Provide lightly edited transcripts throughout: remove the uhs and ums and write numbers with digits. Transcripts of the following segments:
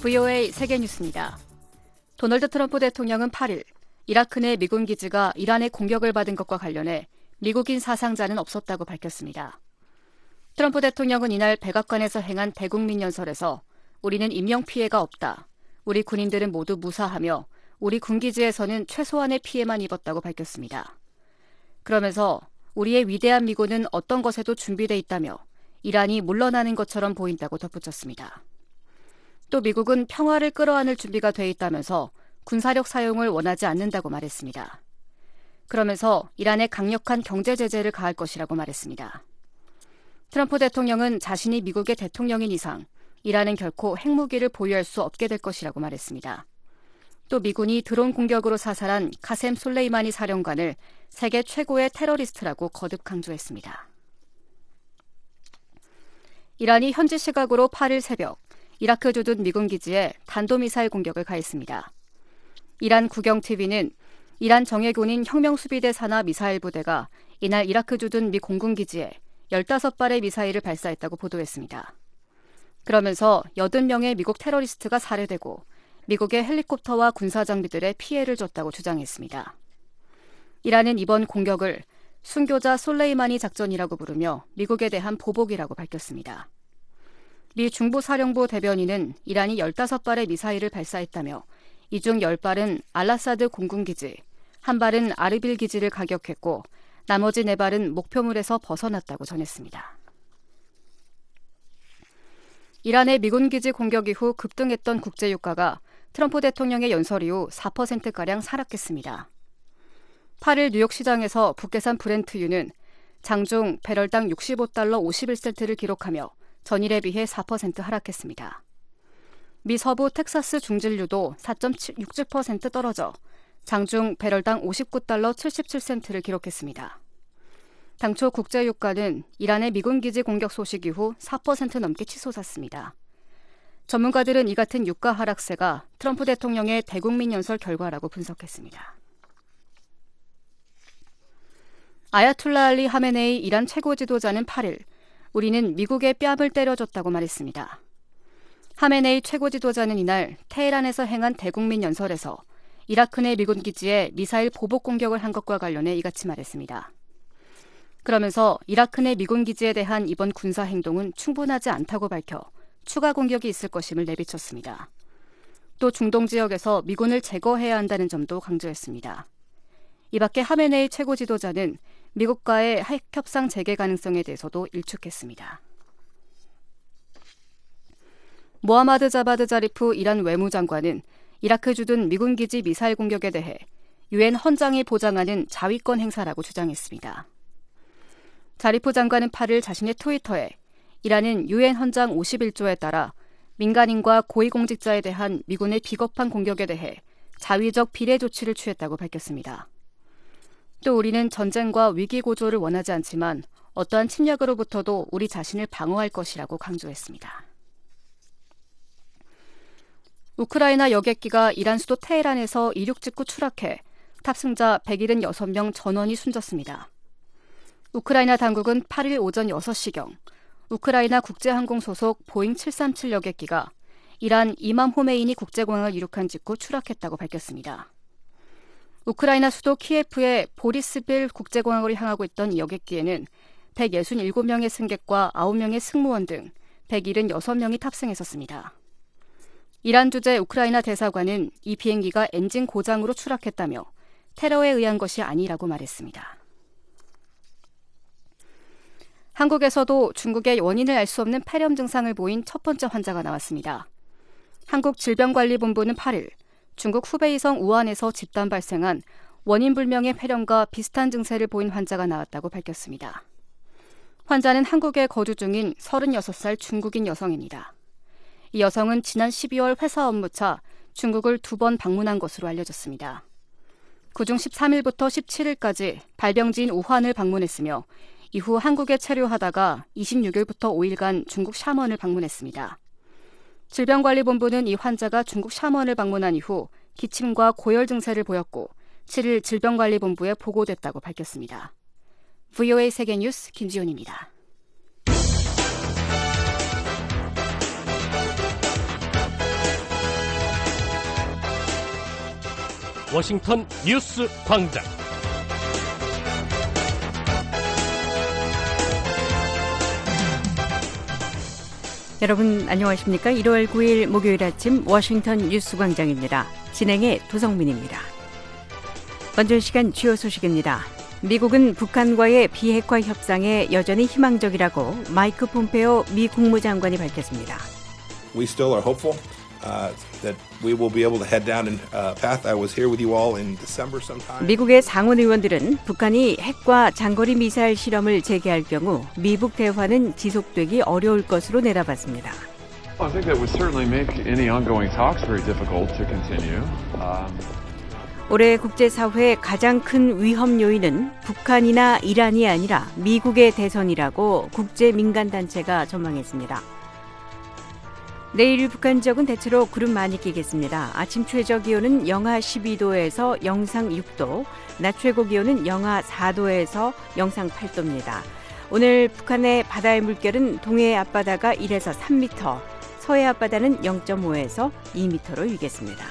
VOA 세계뉴스입니다. 도널드 트럼프 대통령은 8일 이라크 내 미군 기지가 이란의 공격을 받은 것과 관련해 미국인 사상자는 없었다고 밝혔습니다. 트럼프 대통령은 이날 백악관에서 행한 대국민 연설에서 우리는 인명피해가 없다. 우리 군인들은 모두 무사하며 우리 군기지에서는 최소한의 피해만 입었다고 밝혔습니다. 그러면서 우리의 위대한 미군은 어떤 것에도 준비돼 있다며 이란이 물러나는 것처럼 보인다고 덧붙였습니다. 또 미국은 평화를 끌어안을 준비가 돼 있다면서 군사력 사용을 원하지 않는다고 말했습니다. 그러면서 이란에 강력한 경제 제재를 가할 것이라고 말했습니다. 트럼프 대통령은 자신이 미국의 대통령인 이상 이란은 결코 핵무기를 보유할 수 없게 될 것이라고 말했습니다. 또 미군이 드론 공격으로 사살한 카셈 솔레이마니 사령관을 세계 최고의 테러리스트라고 거듭 강조했습니다. 이란이 현지 시각으로 8일 새벽 이라크 주둔 미군 기지에弾道미사일 공격을 가했습니다. 이란 국영TV는 이란 정예군인 혁명수비대 산하 미사일 부대가 이날 이라크 주둔 미 공군 기지에 15발의 미사일을 발사했다고 보도했습니다. 그러면서 80명의 미국 테러리스트가 살해되고 미국의 헬리콥터와 군사장비들의 피해를 줬다고 주장했습니다. 이란은 이번 공격을 순교자 솔레이마니 작전이라고 부르며 미국에 대한 보복이라고 밝혔습니다. 미 중부사령부 대변인은 이란이 15발의 미사일을 발사했다며 이 중 10발은 알라사드 공군기지, 1발은 아르빌 기지를 가격했고 나머지 4발은 목표물에서 벗어났다고 전했습니다. 이란의 미군 기지 공격 이후 급등했던 국제유가가 트럼프 대통령의 연설 이후 4%가량 하락했습니다. 8일 뉴욕 시장에서 북계산 브렌트유는 장중 배럴당 $65 51센트를 기록하며 전일에 비해 4% 하락했습니다. 미 서부 텍사스 중진유도 4.67% 떨어져 장중 배럴당 $59 77센트를 기록했습니다. 당초 국제유가는 이란의 미군 기지 공격 소식 이후 4% 넘게 치솟았습니다. 전문가들은 이 같은 유가 하락세가 트럼프 대통령의 대국민 연설 결과라고 분석했습니다. 아야툴라 알리 하메네이 이란 최고 지도자는 8일 우리는 미국의 뺨을 때려줬다고 말했습니다. 하메네이 최고 지도자는 이날 테헤란에서 행한 대국민 연설에서 이라크 내 미군 기지에 미사일 보복 공격을 한 것과 관련해 이같이 말했습니다. 그러면서 이라크 내 미군 기지에 대한 이번 군사 행동은 충분하지 않다고 밝혀 추가 공격이 있을 것임을 내비쳤습니다. 또 중동 지역에서 미군을 제거해야 한다는 점도 강조했습니다. 이 밖에 하메네이 최고 지도자는 미국과의 핵 협상 재개 가능성에 대해서도 일축했습니다. 모하마드 자바드 자리프 이란 외무장관은 이라크 주둔 미군 기지 미사일 공격에 대해 유엔 헌장이 보장하는 자위권 행사라고 주장했습니다. 자리프 장관은 8일 자신의 트위터에 이란은 유엔 헌장 51조에 따라 민간인과 고위공직자에 대한 미군의 비겁한 공격에 대해 자위적 비례 조치를 취했다고 밝혔습니다. 또 우리는 전쟁과 위기 고조를 원하지 않지만 어떠한 침략으로부터도 우리 자신을 방어할 것이라고 강조했습니다. 우크라이나 여객기가 이란 수도 테헤란에서 이륙 직후 추락해 탑승자 176명 전원이 숨졌습니다. 우크라이나 당국은 8일 오전 6시경 우크라이나 국제항공 소속 보잉 737 여객기가 이란 이맘 호메이니 국제공항을 이륙한 직후 추락했다고 밝혔습니다. 우크라이나 수도 키예프의 보리스빌 국제공항으로 향하고 있던 이 여객기에는 167명의 승객과 9명의 승무원 등 176명이 탑승했었습니다. 이란 주재 우크라이나 대사관은 이 비행기가 엔진 고장으로 추락했다며 테러에 의한 것이 아니라고 말했습니다. 한국에서도 중국의 원인을 알 수 없는 폐렴 증상을 보인 첫 번째 환자가 나왔습니다. 한국질병관리본부는 8일 중국 후베이성 우한에서 집단 발생한 원인 불명의 폐렴과 비슷한 증세를 보인 환자가 나왔다고 밝혔습니다. 환자는 한국에 거주 중인 36살 중국인 여성입니다. 이 여성은 지난 12월 회사 업무차 중국을 2번 방문한 것으로 알려졌습니다. 그중 13일부터 17일까지 발병지인 우한을 방문했으며 이후 한국에 체류하다가 26일부터 5일간 중국 샤먼을 방문했습니다. 질병관리본부는 이 환자가 중국 샤먼을 방문한 이후 기침과 고열 증세를 보였고 7일 질병관리본부에 보고됐다고 밝혔습니다. VOA 세계뉴스 김지훈입니다. 워싱턴 뉴스 광장. 여러분 안녕하십니까? 1월 9일 목요일 아침 워싱턴 뉴스 광장입니다. 진행의 도성민입니다. 먼저 시간 주요 소식입니다. 미국은 북한과의 비핵화 협상에 여전히 희망적이라고 마이크 폼페오 미 국무장관이 밝혔습니다. We still are hopeful that we will be able to head down a path. I was here with you all in December sometime. 미국의 상원 의원들은 북한이 핵과 장거리 미사일 실험을 재개할 경우 미북 대화는 지속되기 어려울 것으로 내다봤습니다. I think that would certainly make any ongoing talks very difficult to continue. 올해 국제사회의 가장 큰 위험 요인은 북한이나 이란이 아니라 미국의 대선이라고 국제민간단체가 전망했습니다. 내일 북한 지역은 대체로 구름 많이 끼겠습니다. 아침 최저 기온은 영하 12도에서 영상 6도, 낮 최고 기온은 영하 4도에서 영상 8도입니다. 오늘 북한의 바다의 물결은 동해 앞바다가 1에서 3m, 서해 앞바다는 0.5에서 2m로 일겠습니다.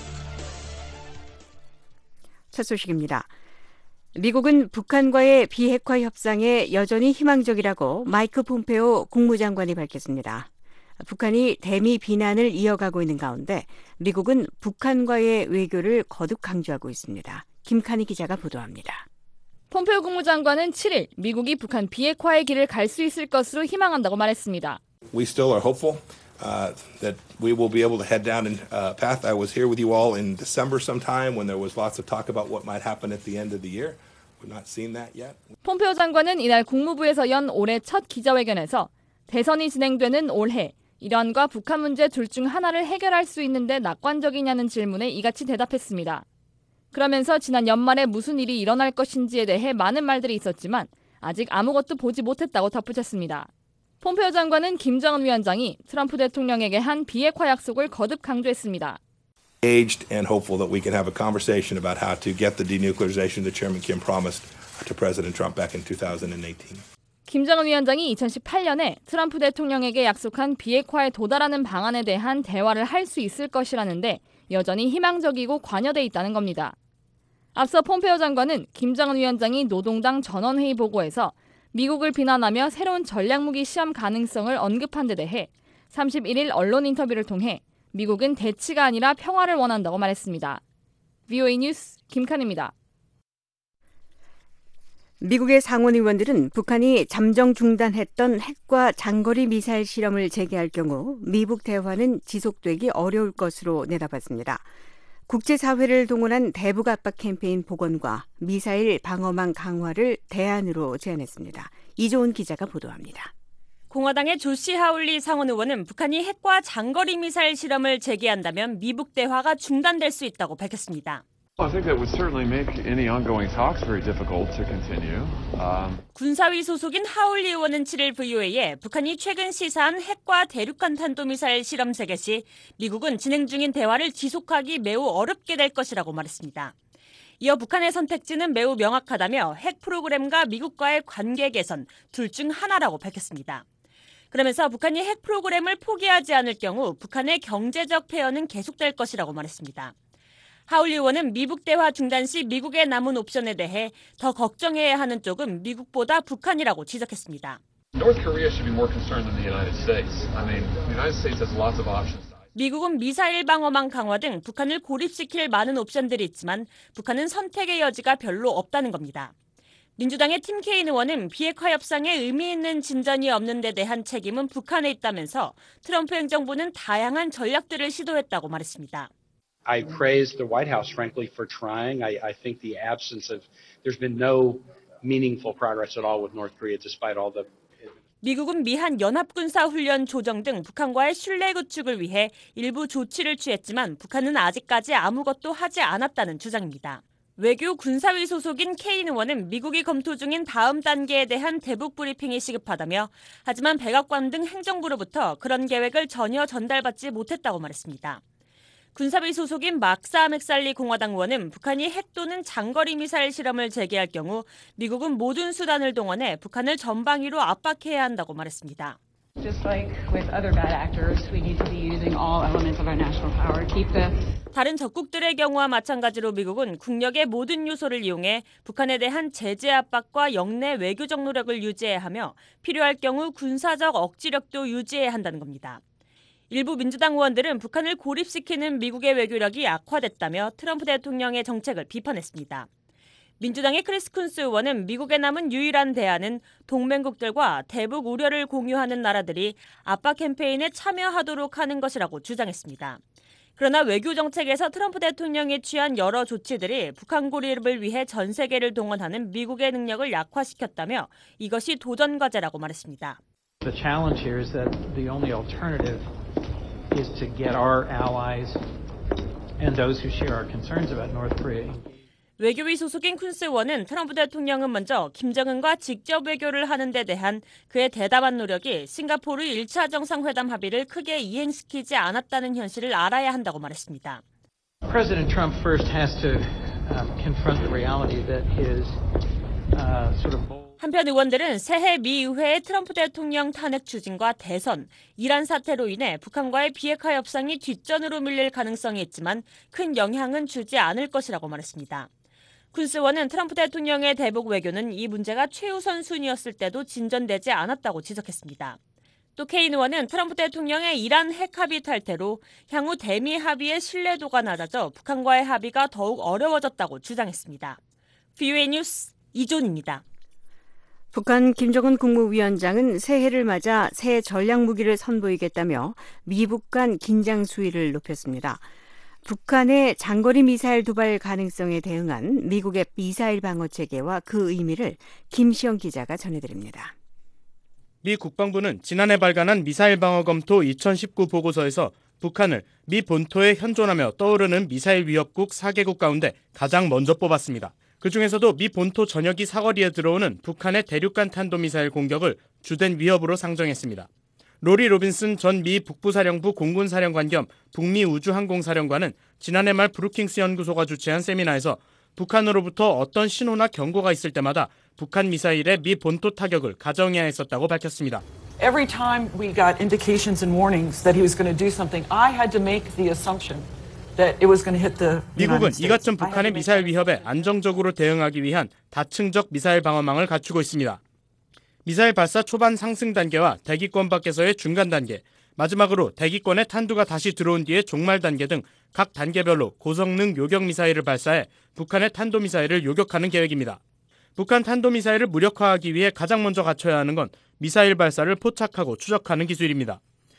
첫 소식입니다. 미국은 북한과의 비핵화 협상에 여전히 희망적이라고 마이크 폼페오 국무장관이 밝혔습니다. 북한이 대미 비난을 이어가고 있는 가운데 미국은 북한과의 외교를 거듭 강조하고 있습니다. 김칸희 기자가 보도합니다. 폼페오 국무장관은 7일 미국이 북한 비핵화의 길을 갈 수 있을 것으로 희망한다고 말했습니다. We still are hopeful that we will be able to head down a path. I was here with you all in December sometime when there was lots of talk about what might happen at the end of the year. We've not seen that yet. 폼페오 장관은 이날 국무부에서 연 올해 첫 기자회견에서 대선이 진행되는 올해 이란과 북한 문제 둘 중 하나를 해결할 수 있는데 낙관적이냐는 질문에 이같이 대답했습니다. 그러면서 지난 연말에 무슨 일이 일어날 것인지에 대해 많은 말들이 있었지만 아직 아무것도 보지 못했다고 덧붙였습니다. 폼페오 장관은 김정은 위원장이 트럼프 대통령에게 한 비핵화 약속을 거듭 강조했습니다. Engaged and hopeful that we can have a conversation about how to get the denuclearization that Chairman Kim promised to President Trump back in 2018. 김정은 위원장이 2018년에 트럼프 대통령에게 약속한 비핵화에 도달하는 방안에 대한 대화를 할 수 있을 것이라는데 여전히 희망적이고 관여돼 있다는 겁니다. 앞서 폼페오 장관은 김정은 위원장이 노동당 전원회의 보고에서 미국을 비난하며 새로운 전략무기 시험 가능성을 언급한 데 대해 31일 언론 인터뷰를 통해 미국은 대치가 아니라 평화를 원한다고 말했습니다. VOA 뉴스 김칸입니다. 미국의 상원 의원들은 북한이 잠정 중단했던 핵과 장거리 미사일 실험을 재개할 경우 미북 대화는 지속되기 어려울 것으로 내다봤습니다. 국제사회를 동원한 대북 압박 캠페인 복원과 미사일 방어망 강화를 대안으로 제안했습니다. 이조은 기자가 보도합니다. 공화당의 조시 하울리 상원 의원은 북한이 핵과 장거리 미사일 실험을 재개한다면 미북 대화가 중단될 수 있다고 밝혔습니다. I think that would certainly make any ongoing talks very difficult to continue. 군사위 소속인 하울리 의원은 7일 VOA에 북한이 최근 시사한 핵과 대륙간 탄도미사일 실험 재개 시 미국은 진행 중인 대화를 지속하기 매우 어렵게 될 것이라고 말했습니다. 이어 북한의 선택지는 매우 명확하다며 핵 프로그램과 미국과의 관계 개선 둘 중 하나라고 밝혔습니다. 그러면서 북한이 핵 프로그램을 포기하지 않을 경우 북한의 경제적 폐허는 계속될 것이라고 말했습니다. 하울리 의원은 미북 대화 중단 시 미국의 남은 옵션에 대해 더 걱정해야 하는 쪽은 미국보다 북한이라고 지적했습니다. North Korea should be more concerned than the United States. I mean, the United States has lots of options. 미국은 미사일 방어망 강화 등 북한을 고립시킬 많은 옵션들이 있지만 북한은 선택의 여지가 별로 없다는 겁니다. 민주당의 팀 케인 의원은 비핵화 협상에 의미 있는 진전이 없는 데 대한 책임은 북한에 있다면서 트럼프 행정부는 다양한 전략들을 시도했다고 말했습니다. I praise the White House, frankly, for trying. I think the absence of, there's been no meaningful progress at all with North Korea, despite all the. 미국은 미한 연합군사훈련 조정 등 북한과의 신뢰 구축을 위해 일부 조치를 취했지만 북한은 아직까지 아무것도 하지 않았다는 주장입니다. 외교 군사위 소속인 케인 의원은 미국이 검토 중인 다음 단계에 대한 대북 브리핑이 시급하다며 하지만 백악관 등 행정부로부터 그런 계획을 전혀 전달받지 못했다고 말했습니다. 군사위 소속인 막사 맥살리 공화당 의원은 북한이 핵 또는 장거리 미사일 실험을 재개할 경우 미국은 모든 수단을 동원해 북한을 전방위로 압박해야 한다고 말했습니다. Just like with other bad actors, we need to be using all elements of our national power to keep the 다른 적국들의 경우와 마찬가지로 미국은 국력의 모든 요소를 이용해 북한에 대한 제재 압박과 영내 외교적 노력을 유지해야 하며 필요할 경우 군사적 억지력도 유지해야 한다는 겁니다. 일부 민주당 의원들은 북한을 고립시키는 미국의 외교력이 악화됐다며 트럼프 대통령의 정책을 비판했습니다. 민주당의 크리스 쿤스 의원은 미국에 남은 유일한 대안은 동맹국들과 대북 우려를 공유하는 나라들이 압박 캠페인에 참여하도록 하는 것이라고 주장했습니다. 그러나 외교 정책에서 트럼프 대통령이 취한 여러 조치들이 북한 고립을 위해 전 세계를 동원하는 미국의 능력을 약화시켰다며 이것이 도전 과제라고 말했습니다. The challenge here is that the only alternative is to get our allies and those who share our concerns about North Korea. 외교위 소속인 쿤스 의원은 트럼프 대통령은 먼저 김정은과 직접 외교를 하는 데 대한 그의 대담한 노력이 싱가포르 1차 정상회담 합의를 크게 이행시키지 않았다는 현실을 알아야 한다고 말했습니다. President Trump first has to confront the reality that his sort of bold 한편 의원들은 새해 미 의회의 트럼프 대통령 탄핵 추진과 대선, 이란 사태로 인해 북한과의 비핵화 협상이 뒷전으로 밀릴 가능성이 있지만 큰 영향은 주지 않을 것이라고 말했습니다. 쿤스 의원은 트럼프 대통령의 대북 외교는 이 문제가 최우선 순위였을 때도 진전되지 않았다고 지적했습니다. 또 케인 의원은 트럼프 대통령의 이란 핵 합의 탈퇴로 향후 대미 합의의 신뢰도가 낮아져 북한과의 합의가 더욱 어려워졌다고 주장했습니다. VOA 뉴스 이존입니다. 북한 김정은 국무위원장은 새해를 맞아 새 전략무기를 선보이겠다며 미북 간 긴장 수위를 높였습니다. 북한의 장거리 미사일 도발 가능성에 대응한 미국의 미사일 방어 체계와 그 의미를 김시영 기자가 전해드립니다. 미 국방부는 지난해 발간한 미사일 방어 검토 2019 보고서에서 북한을 미 본토에 현존하며 떠오르는 미사일 위협국 4개국 가운데 가장 먼저 뽑았습니다. 그중에서도 미 본토 전역이 사거리에 들어오는 북한의 대륙간 탄도미사일 공격을 주된 위협으로 상정했습니다. 로리 로빈슨 전 미 북부사령부 공군사령관 겸 북미 우주항공사령관은 지난해 말 브루킹스 연구소가 주최한 세미나에서 북한으로부터 어떤 신호나 경고가 있을 때마다 북한 미사일의 미 본토 타격을 가정해야 했었다고 밝혔습니다. Every time we got indications and warnings that he was going to do something, I had to make the assumption that it was going to hit the 미국은 이 같은 북한의 미사일 위협에 안정적으로 대응하기 위한 다층적 미사일 방어망을 갖추고 있습니다. 미사일 발사 초반 상승 단계와 대기권 밖에서의 중간 단계, 마지막으로 대기권에 탄두가 다시 들어온 뒤의 종말 단계 등 각 단계별로 고성능 요격 미사일을 발사해 북한의 탄도미사일을 요격하는 계획입니다. 북한 탄도미사일을 무력화하기 위해 가장 먼저 갖춰야 하는 건 미사일 발사를 포착하고 추적하는 기술입니다.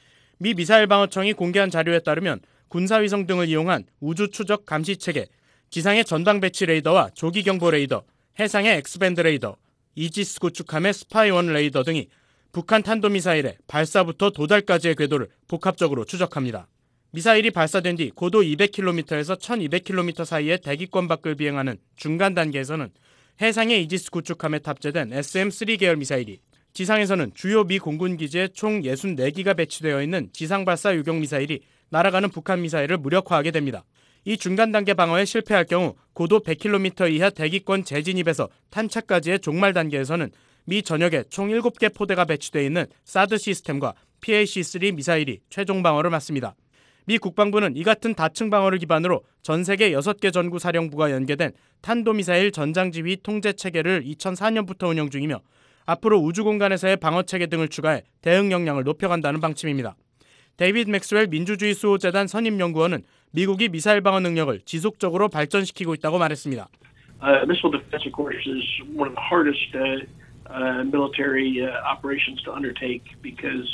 미 미사일 방어청이 공개한 자료에 따르면 군사위성 등을 이용한 우주 추적 감시 체계, 지상의 전방 배치 레이더와 조기 경보 레이더, 해상의 X밴드 레이더, 이지스 구축함의 스파이1 레이더 등이 북한 탄도미사일의 발사부터 도달까지의 궤도를 복합적으로 추적합니다. 미사일이 발사된 뒤 고도 200km에서 1200km 사이의 대기권 밖을 비행하는 중간 단계에서는 해상의 이지스 구축함에 탑재된 SM-3 계열 미사일이, 지상에서는 주요 미 공군 기지에 총 64기가 배치되어 있는 지상발사 요격 미사일이 날아가는 북한 미사일을 무력화하게 됩니다. 이 중간 단계 방어에 실패할 경우 고도 100km 이하 대기권 재진입에서 탄착까지의 종말 단계에서는 미 전역에 총 7개 포대가 배치되어 있는 사드 시스템과 PAC-3 미사일이 최종 방어를 맡습니다. 미 국방부는 이 같은 다층 방어를 기반으로 전 세계 6개 전구 사령부가 연계된 탄도미사일 전장지휘 통제체계를 2004년부터 운영 중이며 앞으로 우주공간에서의 방어체계 등을 추가해 대응 역량을 높여간다는 방침입니다. 데이비드 맥스웰 민주주의 수호재단 선임연구원은 미국이 미사일 방어 능력을 지속적으로 발전시키고 있다고 말했습니다. Missile defense, of course, is one of the hardest military operations to undertake because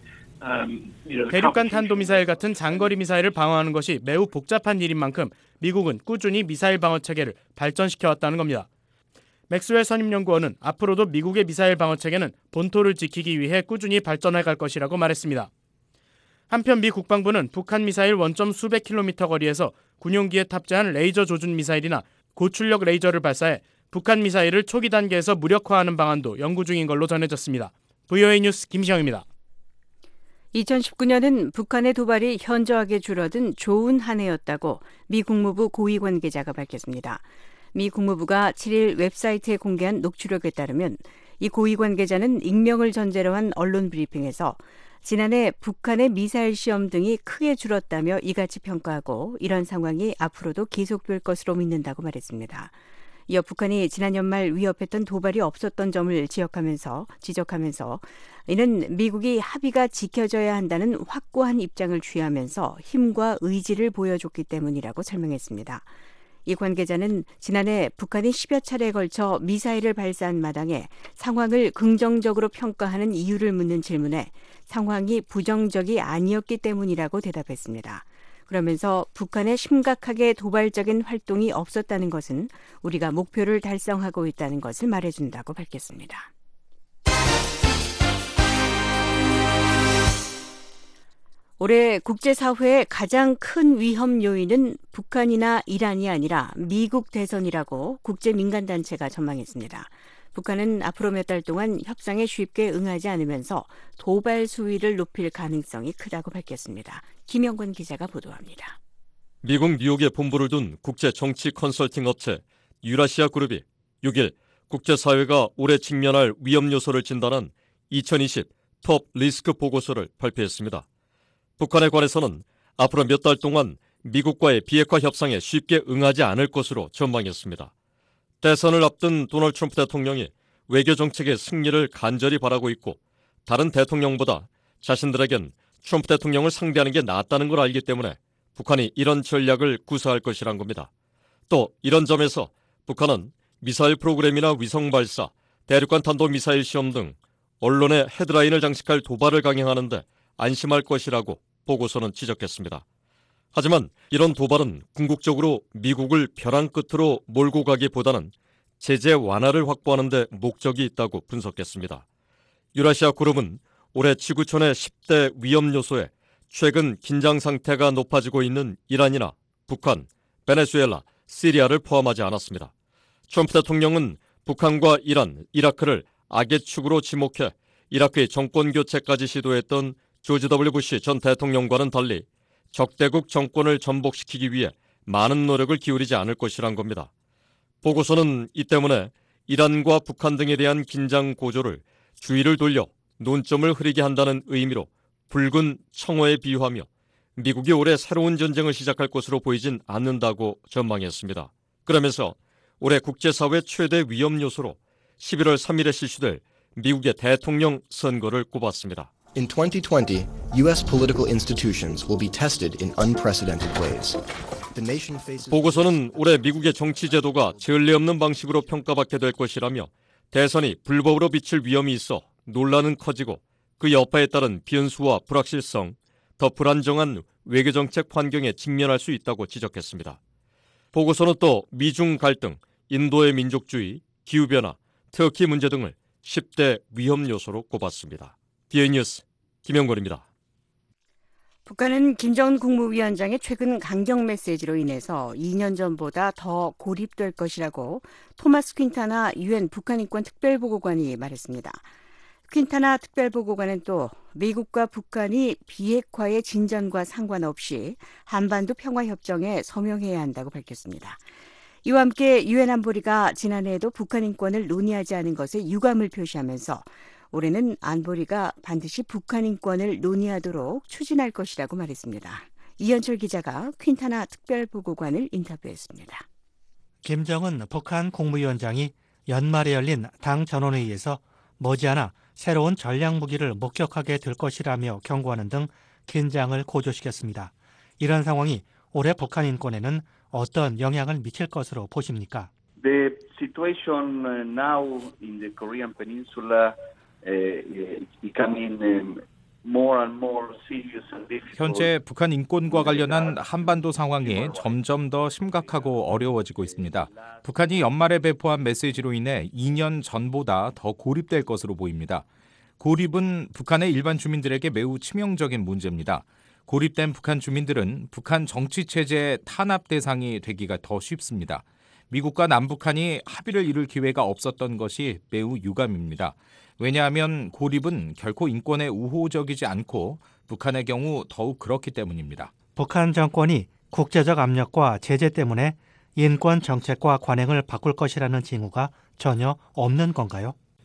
대륙간 탄도미사일 같은 장거리 미사일을 방어하는 것이 매우 복잡한 일인 만큼 미국은 꾸준히 미사일 방어 체계를 발전시켜왔다는 겁니다. 맥스웰 선임연구원은 앞으로도 미국의 미사일 방어 체계는 본토를 지키기 위해 꾸준히 발전해 갈 것이라고 말했습니다. 한편 미 국방부는 북한 미사일 원점 수백 킬로미터 거리에서 군용기에 탑재한 레이저 조준 미사일이나 고출력 레이저를 발사해 북한 미사일을 초기 단계에서 무력화하는 방안도 연구 중인 걸로 전해졌습니다. VOA 뉴스 김시영입니다. 2019년은 북한의 도발이 현저하게 줄어든 좋은 한 해였다고 미 국무부 고위 관계자가 밝혔습니다. 미 국무부가 7일 웹사이트에 공개한 녹취록에 따르면 이 고위 관계자는 익명을 전제로 한 언론 브리핑에서 지난해 북한의 미사일 시험 등이 크게 줄었다며 이같이 평가하고 이런 상황이 앞으로도 계속될 것으로 믿는다고 말했습니다. 이어 북한이 지난 연말 위협했던 도발이 없었던 점을 지적하면서 이는 미국이 합의가 지켜져야 한다는 확고한 입장을 취하면서 힘과 의지를 보여줬기 때문이라고 설명했습니다. 이 관계자는 지난해 북한이 10여 차례에 걸쳐 미사일을 발사한 마당에 상황을 긍정적으로 평가하는 이유를 묻는 질문에 상황이 부정적이 아니었기 때문이라고 대답했습니다. 그러면서 북한의 심각하게 도발적인 활동이 없었다는 것은 우리가 목표를 달성하고 있다는 것을 말해준다고 밝혔습니다. 올해 국제사회의 가장 큰 위험 요인은 북한이나 이란이 아니라 미국 대선이라고 국제민간단체가 전망했습니다. 북한은 앞으로 몇 달 동안 협상에 쉽게 응하지 않으면서 도발 수위를 높일 가능성이 크다고 밝혔습니다. 김영권 기자가 보도합니다. 미국 뉴욕에 본부를 둔 국제 정치 컨설팅 업체 유라시아 그룹이 6일 국제사회가 올해 직면할 위험 요소를 진단한 2020 톱 리스크 보고서를 발표했습니다. 북한에 관해서는 앞으로 몇 달 동안 미국과의 비핵화 협상에 쉽게 응하지 않을 것으로 전망했습니다. 대선을 앞둔 도널드 트럼프 대통령이 외교 정책의 승리를 간절히 바라고 있고 다른 대통령보다 자신들에겐 트럼프 대통령을 상대하는 게 낫다는 걸 알기 때문에 북한이 이런 전략을 구사할 것이란 겁니다. 또 이런 점에서 북한은 미사일 프로그램이나 위성 발사, 대륙간 탄도미사일 시험 등 언론의 헤드라인을 장식할 도발을 강행하는데 안심할 것이라고 보고서는 지적했습니다. 하지만 이런 도발은 궁극적으로 미국을 벼랑 끝으로 몰고 가기보다는 제재 완화를 확보하는 데 목적이 있다고 분석했습니다. 유라시아 그룹은 올해 지구촌의 10대 위험 요소에 최근 긴장 상태가 높아지고 있는 이란이나 북한, 베네수엘라, 시리아를 포함하지 않았습니다. 트럼프 대통령은 북한과 이란, 이라크를 악의 축으로 지목해 이라크의 정권 교체까지 시도했던 조지 W. 부시 전 대통령과는 달리 적대국 정권을 전복시키기 위해 많은 노력을 기울이지 않을 것이란 겁니다. 보고서는 이 때문에 이란과 북한 등에 대한 긴장 고조를 주의를 돌려 논점을 흐리게 한다는 의미로 붉은 청어에 비유하며 미국이 올해 새로운 전쟁을 시작할 것으로 보이진 않는다고 전망했습니다. 그러면서 올해 국제사회 최대 위험 요소로 11월 3일에 실시될 미국의 대통령 선거를 꼽았습니다. In 2020, U.S. political institutions will be tested in unprecedented ways. The nation faces... 보고서는 올해 미국의 정치 제도가 전례 없는 방식으로 평가받게 될 것이라며 대선이 불법으로 비칠 위험이 있어 논란은 커지고 그 여파에 따른 변수와 불확실성, 더 불안정한 외교정책 환경에 직면할 수 있다고 지적했습니다. 보고서는 또 미중 갈등, 인도의 민족주의, 기후변화, 터키 문제 등을 10대 위험 요소로 꼽았습니다. DA 뉴스 김영권입니다. 북한은 김정은 국무위원장의 최근 강경 메시지로 인해서 2년 전보다 더 고립될 것이라고 토마스 퀸타나 유엔 북한인권 특별보고관이 말했습니다. 퀸타나 특별보고관은 또 미국과 북한이 비핵화의 진전과 상관없이 한반도 평화협정에 서명해야 한다고 밝혔습니다. 이와 함께 유엔 안보리가 지난해에도 북한 인권을 논의하지 않은 것에 유감을 표시하면서 올해는 안보리가 반드시 북한 인권을 논의하도록 추진할 것이라고 말했습니다. 이현철 기자가 퀸타나 특별보고관을 인터뷰했습니다. 김정은 북한 국무위원장이 연말에 열린 당 전원회의에서 머지않아 새로운 전략무기를 목격하게 될 것이라며 경고하는 등 긴장을 고조시켰습니다. 이런 상황이 올해 북한 인권에는 어떤 영향을 미칠 것으로 보십니까? The situation now in the Korean Peninsula is becoming more and more serious and difficult. 현재 북한 인권과 관련한 한반도 상황이 점점 더 심각하고 어려워지고 있습니다. 북한이 연말에 배포한 메시지로 인해 2년 전보다 더 고립될 것으로 보입니다. 고립은 북한의 일반 주민들에게 매우 치명적인 문제입니다. 고립된 북한 주민들은 북한 정치체제의 탄압 대상이 되기가 더 쉽습니다. 미국과 남북한이 합의를 이룰 기회가 없었던 것이 매우 유감입니다. 왜냐하면 고립은 결코 인권에 우호적이지 않고 북한의 경우 더욱 그렇기 때문입니다. 북한 정권이 국제적 압력과 제재 때문에 인권 정책과 관행을 바꿀 것이라는 징후가 전혀 없는 건가요?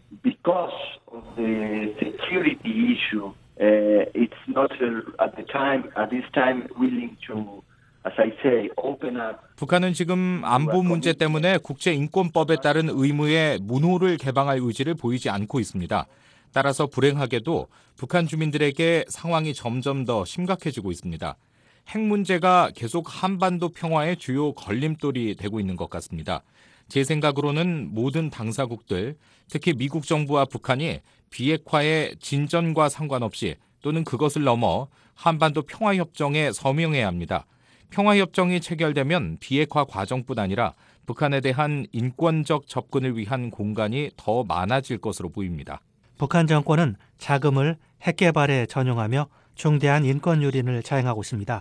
because of the security issue, it's not at this time willing to, as I say, open up. 북한은 지금 안보 문제 때문에 국제인권법에 따른 의무의 문호를 개방할 의지를 보이지 않고 있습니다. 따라서 불행하게도 북한 주민들에게 상황이 점점 더 심각해지고 있습니다. 핵 문제가 계속 한반도 평화의 주요 걸림돌이 되고 있는 것 같습니다. 제 생각으로는 모든 당사국들, 특히 미국 정부와 북한이 비핵화의 진전과 상관없이 또는 그것을 넘어 한반도 평화협정에 서명해야 합니다. 평화협정이 체결되면 비핵화 과정뿐 아니라 북한에 대한 인권적 접근을 위한 공간이 더 많아질 것으로 보입니다. 북한 정권은 자금을 핵 개발에 전용하며 중대한 인권 유린을 자행하고 있습니다.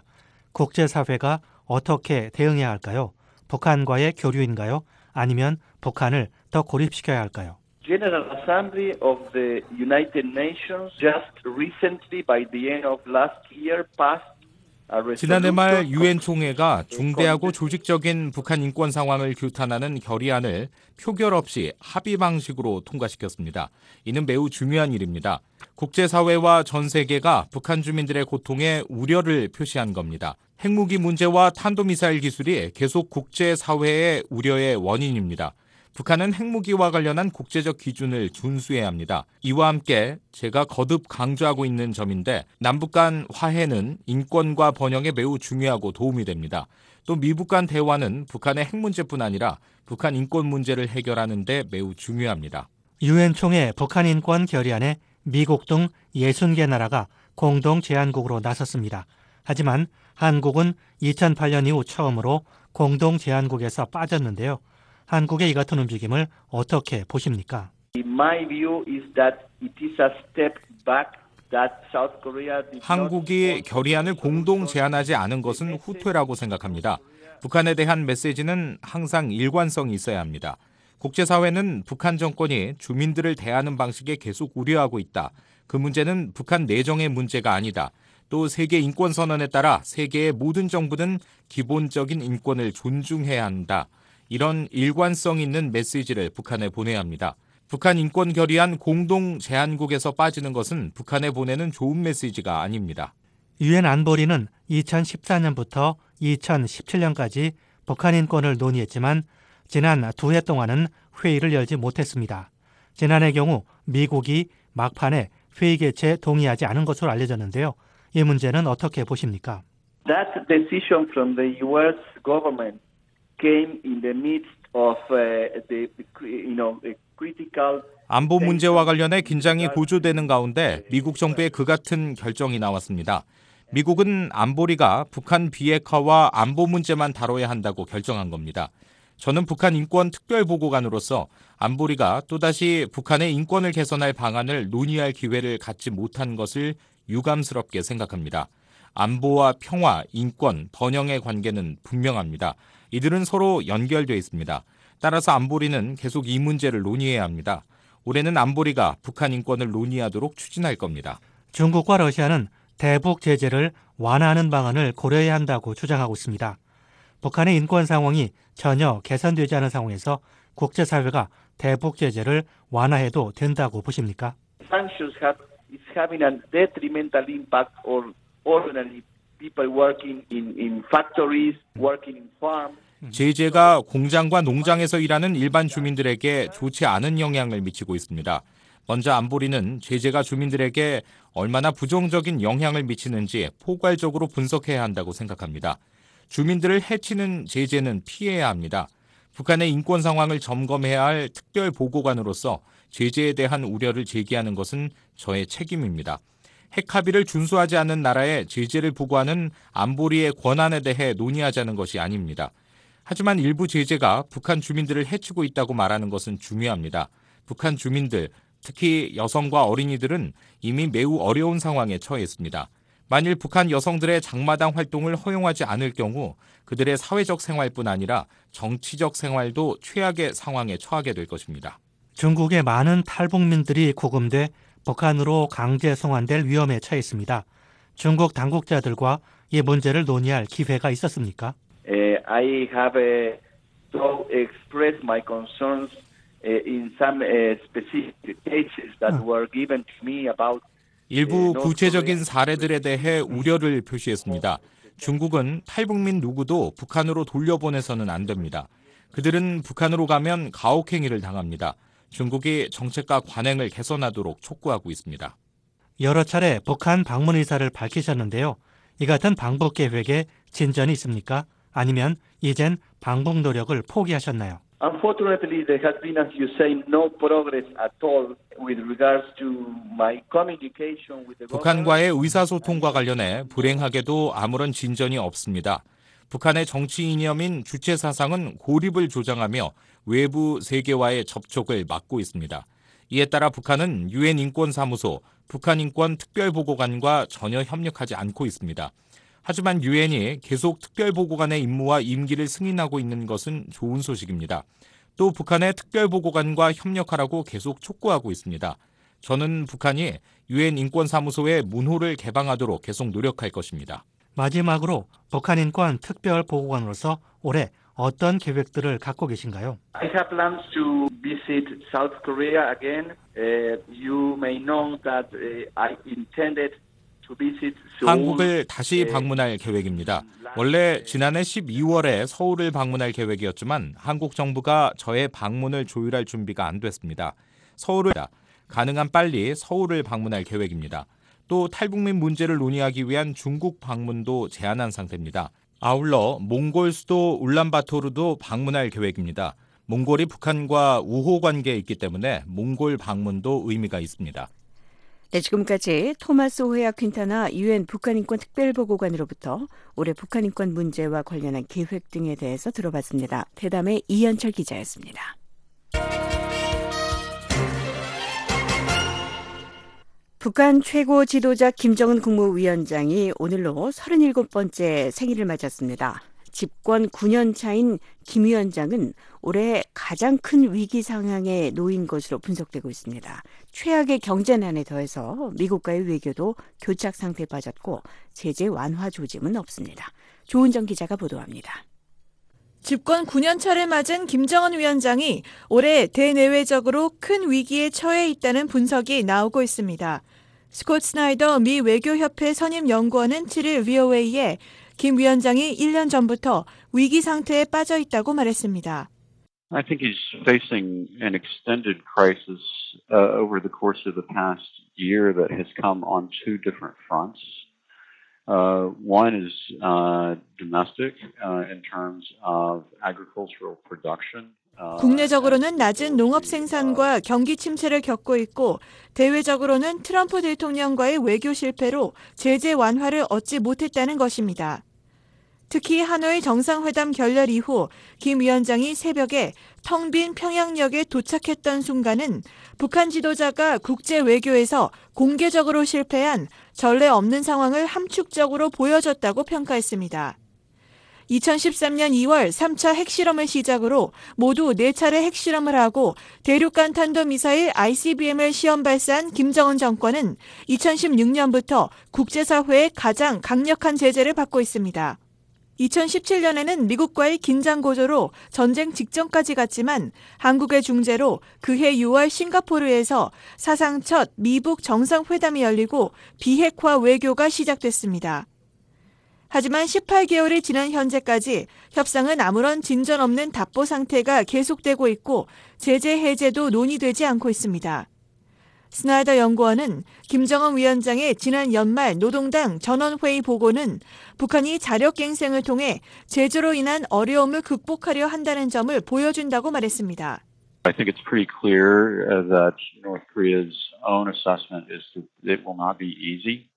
국제사회가 어떻게 대응해야 할까요? 북한과의 교류인가요? 아니면 북한을 더 고립시켜야 할까요? General Assembly of the United Nations just recently, by the end of last year, passed 지난해 말 유엔 총회가 중대하고 조직적인 북한 인권 상황을 규탄하는 결의안을 표결 없이 합의 방식으로 통과시켰습니다. 이는 매우 중요한 일입니다. 국제사회와 전 세계가 북한 주민들의 고통에 우려를 표시한 겁니다. 핵무기 문제와 탄도미사일 기술이 계속 국제사회의 우려의 원인입니다. 북한은 핵무기와 관련한 국제적 기준을 준수해야 합니다. 이와 함께 제가 거듭 강조하고 있는 점인데 남북 간 화해는 인권과 번영에 매우 중요하고 도움이 됩니다. 또 미북 간 대화는 북한의 핵 문제뿐 아니라 북한 인권 문제를 해결하는 데 매우 중요합니다. 유엔 총회 북한 인권 결의안에 미국 등 60개 나라가 공동 제안국으로 나섰습니다. 하지만 한국은 2008년 이후 처음으로 공동 제안국에서 빠졌는데요. 한국의 이 같은 움직임을 어떻게 보십니까? My view is that it is a step back that South Korea did not... 한국이 결의안을 공동 제안하지 않은 것은 후퇴라고 생각합니다. 북한에 대한 메시지는 항상 일관성이 있어야 합니다. 국제사회는 북한 정권이 주민들을 대하는 방식에 계속 우려하고 있다. 그 문제는 북한 내정의 문제가 아니다. 또 세계 인권선언에 따라 세계의 모든 정부는 기본적인 인권을 존중해야 한다. 이런 일관성 있는 메시지를 북한에 보내야 합니다. 북한 인권 결의안 공동 제안국에서 빠지는 것은 북한에 보내는 좋은 메시지가 아닙니다. 유엔 안보리는 2014년부터 2017년까지 북한 인권을 논의했지만 지난 2해 동안은 회의를 열지 못했습니다. 지난해 경우 미국이 막판에 회의 개최에 동의하지 않은 것으로 알려졌는데요. 이 문제는 어떻게 보십니까? That decision from the U.S. government came in the midst of the critical. 안보 문제와 관련해 긴장이 고조되는 가운데 미국 정부의 그 같은 결정이 나왔습니다. 미국은 안보리가 북한 비핵화와 안보 문제만 다뤄야 한다고 결정한 겁니다. 저는 북한 인권 특별보고관으로서 안보리가 또다시 북한의 인권을 개선할 방안을 논의할 기회를 갖지 못한 것을 유감스럽게 생각합니다. 안보와 평화, 인권, 번영의 관계는 분명합니다. 이들은 서로 연결되어 있습니다. 따라서 안보리는 계속 이 문제를 논의해야 합니다. 올해는 안보리가 북한 인권을 논의하도록 추진할 겁니다. 중국과 러시아는 대북 제재를 완화하는 방안을 고려해야 한다고 주장하고 있습니다. 북한의 인권 상황이 전혀 개선되지 않은 상황에서 국제사회가 대북 제재를 완화해도 된다고 보십니까? Sanctions is having a detrimental impact on ordinary people working in factories, working in farms. 제재가 공장과 농장에서 일하는 일반 주민들에게 좋지 않은 영향을 미치고 있습니다. 먼저 안보리는 제재가 주민들에게 얼마나 부정적인 영향을 미치는지 포괄적으로 분석해야 한다고 생각합니다. 주민들을 해치는 제재는 피해야 합니다. 북한의 인권 상황을 점검해야 할 특별보고관으로서 제재에 대한 우려를 제기하는 것은 저의 책임입니다. 핵 합의를 준수하지 않는 나라에 제재를 부과하는 안보리의 권한에 대해 논의하자는 것이 아닙니다. 하지만 일부 제재가 북한 주민들을 해치고 있다고 말하는 것은 중요합니다. 북한 주민들, 특히 여성과 어린이들은 이미 매우 어려운 상황에 처해 있습니다. 만일 북한 여성들의 장마당 활동을 허용하지 않을 경우 그들의 사회적 생활뿐 아니라 정치적 생활도 최악의 상황에 처하게 될 것입니다. 중국의 많은 탈북민들이 구금돼 북한으로 강제 송환될 위험에 처해 있습니다. 중국 당국자들과 이 문제를 논의할 기회가 있었습니까? I have to express my concerns in some specific cases that were given to me about 일부 구체적인 사례들에 대해 우려를 표시했습니다. 중국은 탈북민 누구도 북한으로 돌려보내서는 안 됩니다. 그들은 북한으로 가면 가혹행위를 당합니다. 중국이 정책과 관행을 개선하도록 촉구하고 있습니다. 여러 차례 북한 방문 의사를 밝히셨는데요. 이 같은 방북 계획에 진전이 있습니까? 아니면 이젠 방북 노력을 포기하셨나요? Unfortunately, there has been, as you say, no progress at all with regards to my communication with the government. 북한과의 의사소통과 관련해 불행하게도 아무런 진전이 없습니다. 북한의 정치 이념인 주체 사상은 고립을 조장하며 외부 세계와의 접촉을 막고 있습니다. 이에 따라 북한은 유엔 인권사무소, 북한인권특별보고관과 전혀 협력하지 않고 있습니다. 하지만 유엔이 계속 특별보고관의 임무와 임기를 승인하고 있는 것은 좋은 소식입니다. 또 북한의 특별보고관과 협력하라고 계속 촉구하고 있습니다. 저는 북한이 유엔 인권사무소의 문호를 개방하도록 계속 노력할 것입니다. 마지막으로 북한인권 특별보고관으로서 올해 어떤 계획들을 갖고 계신가요? I have plans to visit South Korea again. You may know that I intended 한국을 다시 방문할 계획입니다. 원래 지난해 12월에 서울을 방문할 계획이었지만 한국 정부가 저의 방문을 조율할 준비가 안 됐습니다. 서울을 가능한 빨리 서울을 방문할 계획입니다. 또 탈북민 문제를 논의하기 위한 중국 방문도 제한한 상태입니다. 아울러 몽골 수도 울란바토르도 방문할 계획입니다. 몽골이 북한과 우호 관계에 있기 때문에 몽골 방문도 의미가 있습니다. 네, 지금까지 토마스 호야 퀸타나 유엔 북한인권 특별보고관으로부터 올해 북한인권 문제와 관련한 계획 등에 대해서 들어봤습니다. 대담의 이현철 기자였습니다. 북한 최고 지도자 김정은 국무위원장이 오늘로 37번째 생일을 맞았습니다. 집권 9년 차인 김 위원장은 올해 가장 큰 위기 상황에 놓인 것으로 분석되고 있습니다. 최악의 경제난에 더해서 미국과의 외교도 교착 상태에 빠졌고 제재 완화 조짐은 없습니다. 조은정 기자가 보도합니다. 집권 9년 차를 맞은 김정은 위원장이 올해 대내외적으로 큰 위기에 처해 있다는 분석이 나오고 있습니다. 스콧 스나이더 미 외교협회 선임연구원은 7일 VOA에 김 위원장이 1년 전부터 위기 상태에 빠져 있다고 말했습니다. I think he's facing an extended crisis over the course of the past year that has come on two different fronts. One is domestic in terms of agricultural production. 국내적으로는 낮은 농업 생산과 경기 침체를 겪고 있고 대외적으로는 트럼프 대통령과의 외교 실패로 제재 완화를 얻지 못했다는 것입니다. 특히 하노이 정상회담 결렬 이후 김 위원장이 새벽에 텅 빈 평양역에 도착했던 순간은 북한 지도자가 국제 외교에서 공개적으로 실패한 전례 없는 상황을 함축적으로 보여줬다고 평가했습니다. 2013년 2월 3차 핵실험을 시작으로 모두 4차례 핵실험을 하고 대륙간 탄도미사일 ICBM을 시험 발사한 김정은 정권은 2016년부터 국제사회의 가장 강력한 제재를 받고 있습니다. 2017년에는 미국과의 긴장 고조로 전쟁 직전까지 갔지만 한국의 중재로 그해 6월 싱가포르에서 사상 첫 미북 정상회담이 열리고 비핵화 외교가 시작됐습니다. 하지만 18개월이 지난 현재까지 협상은 아무런 진전 없는 답보 상태가 계속되고 있고 제재 해제도 논의되지 않고 있습니다. 스나이더 연구원은 김정은 위원장의 지난 연말 노동당 전원회의 보고는 북한이 자력갱생을 통해 제재로 인한 어려움을 극복하려 한다는 점을 보여준다고 말했습니다. I think it's pretty clear that North Korea's own assessment is that it will not be easy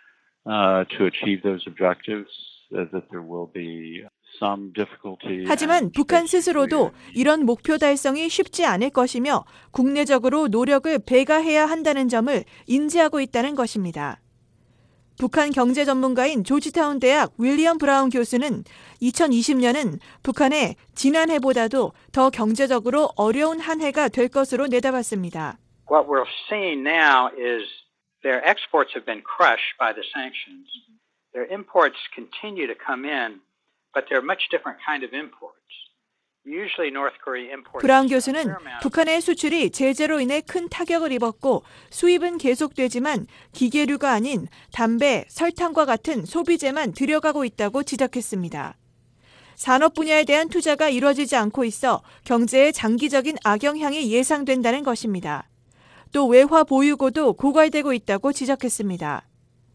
to achieve those objectives, that there will be some difficulty. 하지만 북한 스스로도 이런 목표 달성이 쉽지 않을 것이며 국내적으로 노력을 배가해야 한다는 점을 인지하고 있다는 것입니다. 북한 경제 전문가인 조지타운 대학 윌리엄 브라운 교수는 2020년은 북한의 지난해보다도 더 경제적으로 어려운 한 해가 될 것으로 내다봤습니다. What we're seeing now is their exports have been crushed by the sanctions. Their imports continue to come in, but they're much different kind of imports. 브라운 교수는 북한의 수출이 제재로 인해 큰 타격을 입었고 수입은 계속되지만 기계류가 아닌 담배, 설탕과 같은 소비재만 들여가고 있다고 지적했습니다. 산업 분야에 대한 투자가 이루어지지 않고 있어 경제에 장기적인 악영향이 예상된다는 것입니다. 또 외화 보유고도 고갈되고 있다고 지적했습니다.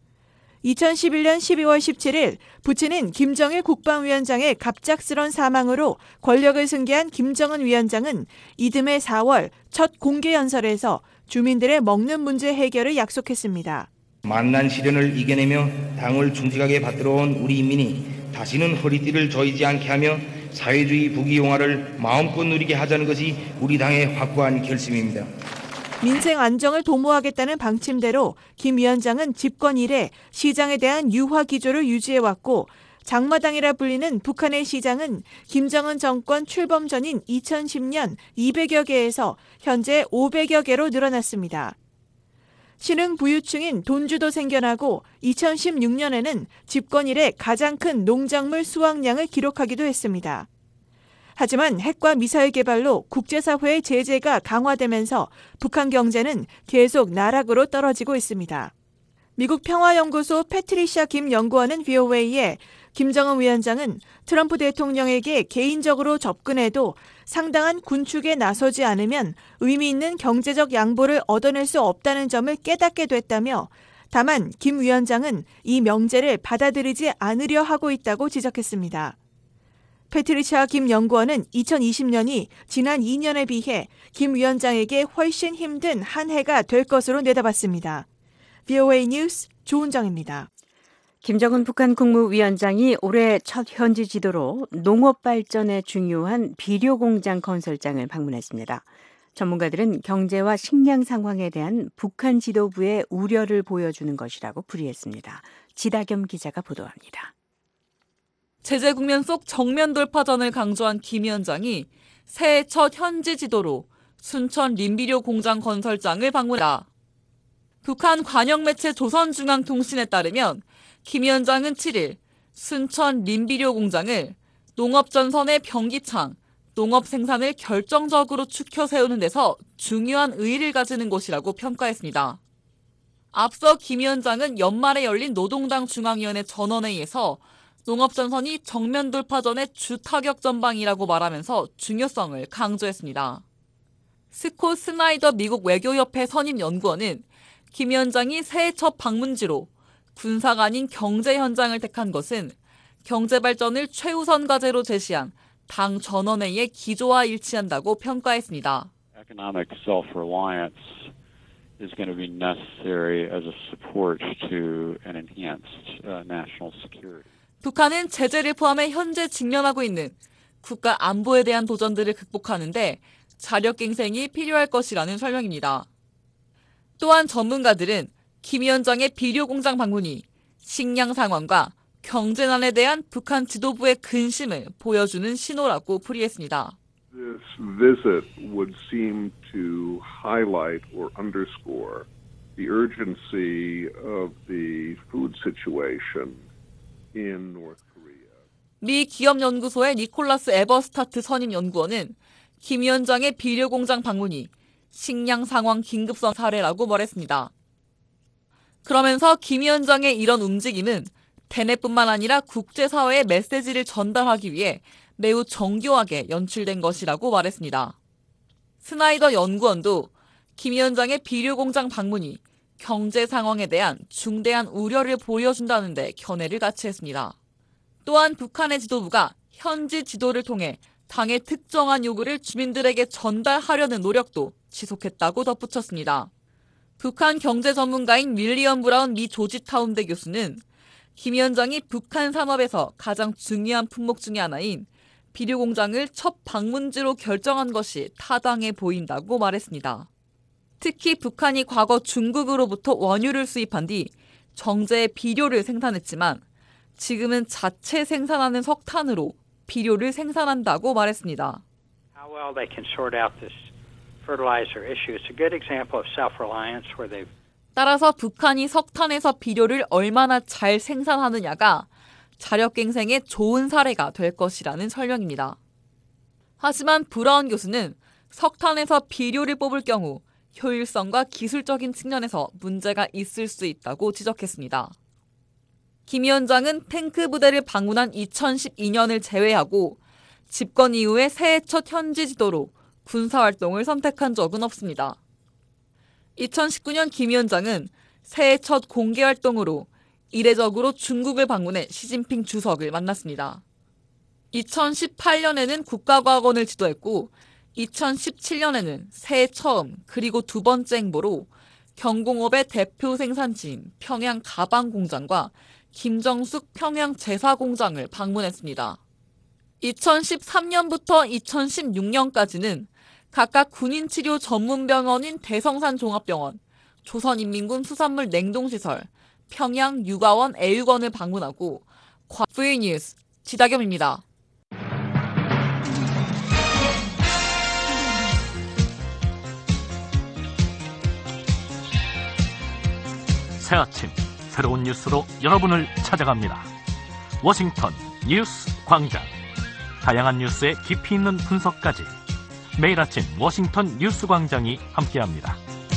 2011년 12월 17일 부친인 김정일 국방위원장의 갑작스런 사망으로 권력을 승계한 김정은 위원장은 이듬해 4월 첫 공개 연설에서 주민들의 먹는 문제 해결을 약속했습니다. 만난 시련을 이겨내며 당을 충직하게 받들어온 우리 인민이 다시는 허리띠를 조이지 않게 하며 사회주의 부귀영화를 마음껏 누리게 하자는 것이 우리 당의 확고한 결심입니다. 민생 안정을 도모하겠다는 방침대로 김 위원장은 집권 이래 시장에 대한 유화 기조를 유지해왔고 장마당이라 불리는 북한의 시장은 김정은 정권 출범 전인 2010년 200여 개에서 현재 500여 개로 늘어났습니다. 신흥 부유층인 돈주도 생겨나고 2016년에는 집권 이래 가장 큰 농작물 수확량을 기록하기도 했습니다. 하지만 핵과 미사일 개발로 국제사회의 제재가 강화되면서 북한 경제는 계속 나락으로 떨어지고 있습니다. 미국 평화연구소 패트리샤 김 연구원은 VOA에 김정은 위원장은 트럼프 대통령에게 개인적으로 접근해도 상당한 군축에 나서지 않으면 의미 있는 경제적 양보를 얻어낼 수 없다는 점을 깨닫게 됐다며 다만 김 위원장은 이 명제를 받아들이지 않으려 하고 있다고 지적했습니다. 패트리샤 김 연구원은 2020년이 지난 2년에 비해 김 위원장에게 훨씬 힘든 한 해가 될 것으로 내다봤습니다. VOA 뉴스 조은정입니다. 김정은 북한 국무위원장이 올해 첫 현지 지도로 농업 발전에 중요한 비료공장 건설장을 방문했습니다. 전문가들은 경제와 식량 상황에 대한 북한 지도부의 우려를 보여주는 것이라고 풀이했습니다. 지다겸 기자가 보도합니다. 제재 국면 속 정면 돌파전을 강조한 김 위원장이 새해 첫 현지 지도로 순천 림비료 공장 건설장을 방문했다. 북한 관영 매체 조선중앙통신에 따르면 김 위원장은 7일 순천 림비료 공장을 농업전선의 병기창, 농업 생산을 결정적으로 추켜 세우는 데서 중요한 의의를 가지는 곳이라고 평가했습니다. 앞서 김 위원장은 연말에 열린 노동당 중앙위원회 전원회의에서 농업전선이 정면 돌파전의 주타격 전방이라고 말하면서 중요성을 강조했습니다. 스콧 스나이더 미국 외교협회 선임연구원은 김 위원장이 새해 첫 방문지로 군사가 아닌 경제 현장을 택한 것은 경제 발전을 최우선 과제로 제시한 당 전원회의의 기조와 일치한다고 평가했습니다. Economic self-reliance is going to be necessary as a support to an enhanced national security. 북한은 제재를 포함해 현재 직면하고 있는 국가 안보에 대한 도전들을 극복하는 데 자력갱생이 필요할 것이라는 설명입니다. 또한 전문가들은 김 위원장의 비료공장 방문이 식량 상황과 경제난에 대한 북한 지도부의 근심을 보여주는 신호라고 풀이했습니다. This visit would seem to highlight or underscore the urgency of the food situation in North Korea. 미 기업연구소의 니콜라스 에버스타트 선임연구원은 김 위원장의 비료공장 방문이 식량 상황 긴급성 사례라고 말했습니다. 그러면서 김 위원장의 이런 움직임은 대내뿐만 아니라 국제사회에 메시지를 전달하기 위해 매우 정교하게 연출된 것이라고 말했습니다. 스나이더 연구원도 김 위원장의 비료공장 방문이 경제 상황에 대한 중대한 우려를 보여준다는 데 견해를 같이 했습니다. 또한 북한의 지도부가 현지 지도를 통해 당의 특정한 요구를 주민들에게 전달하려는 노력도 지속했다고 덧붙였습니다. 북한 경제 전문가인 윌리엄 브라운 미 조지타운대 교수는 김 위원장이 북한 산업에서 가장 중요한 품목 중의 하나인 비료 공장을 첫 방문지로 결정한 것이 타당해 보인다고 말했습니다. 특히 북한이 과거 중국으로부터 원유를 수입한 뒤 정제의 비료를 생산했지만 지금은 자체 생산하는 석탄으로 비료를 생산한다고 말했습니다. How well they can sort out this fertilizer issue. It's a good example of self-reliance where they've 따라서 북한이 석탄에서 비료를 얼마나 잘 생산하느냐가 자력갱생의 좋은 사례가 될 것이라는 설명입니다. 하지만 브라운 교수는 석탄에서 비료를 뽑을 경우 효율성과 기술적인 측면에서 문제가 있을 수 있다고 지적했습니다. 김 위원장은 탱크 부대를 방문한 2012년을 제외하고 집권 이후에 새해 첫 현지 지도로 군사활동을 선택한 적은 없습니다. 2019년 김 위원장은 새해 첫 공개활동으로 이례적으로 중국을 방문해 시진핑 주석을 만났습니다. 2018년에는 국가과학원을 지도했고 2017년에는 새해 처음 그리고 두 번째 행보로 경공업의 대표 생산지인 평양 가방공장과 김정숙 평양 제사공장을 방문했습니다. 2013년부터 2016년까지는 각각 군인치료 전문병원인 대성산 종합병원, 조선인민군 수산물 냉동시설, 평양 육아원 애육원을 방문하고 VNews 지다겸입니다. 새 아침 새로운 뉴스로 여러분을 찾아갑니다. 워싱턴 뉴스 광장. 다양한 뉴스의 깊이 있는 분석까지 매일 아침 워싱턴 뉴스 광장이 함께합니다.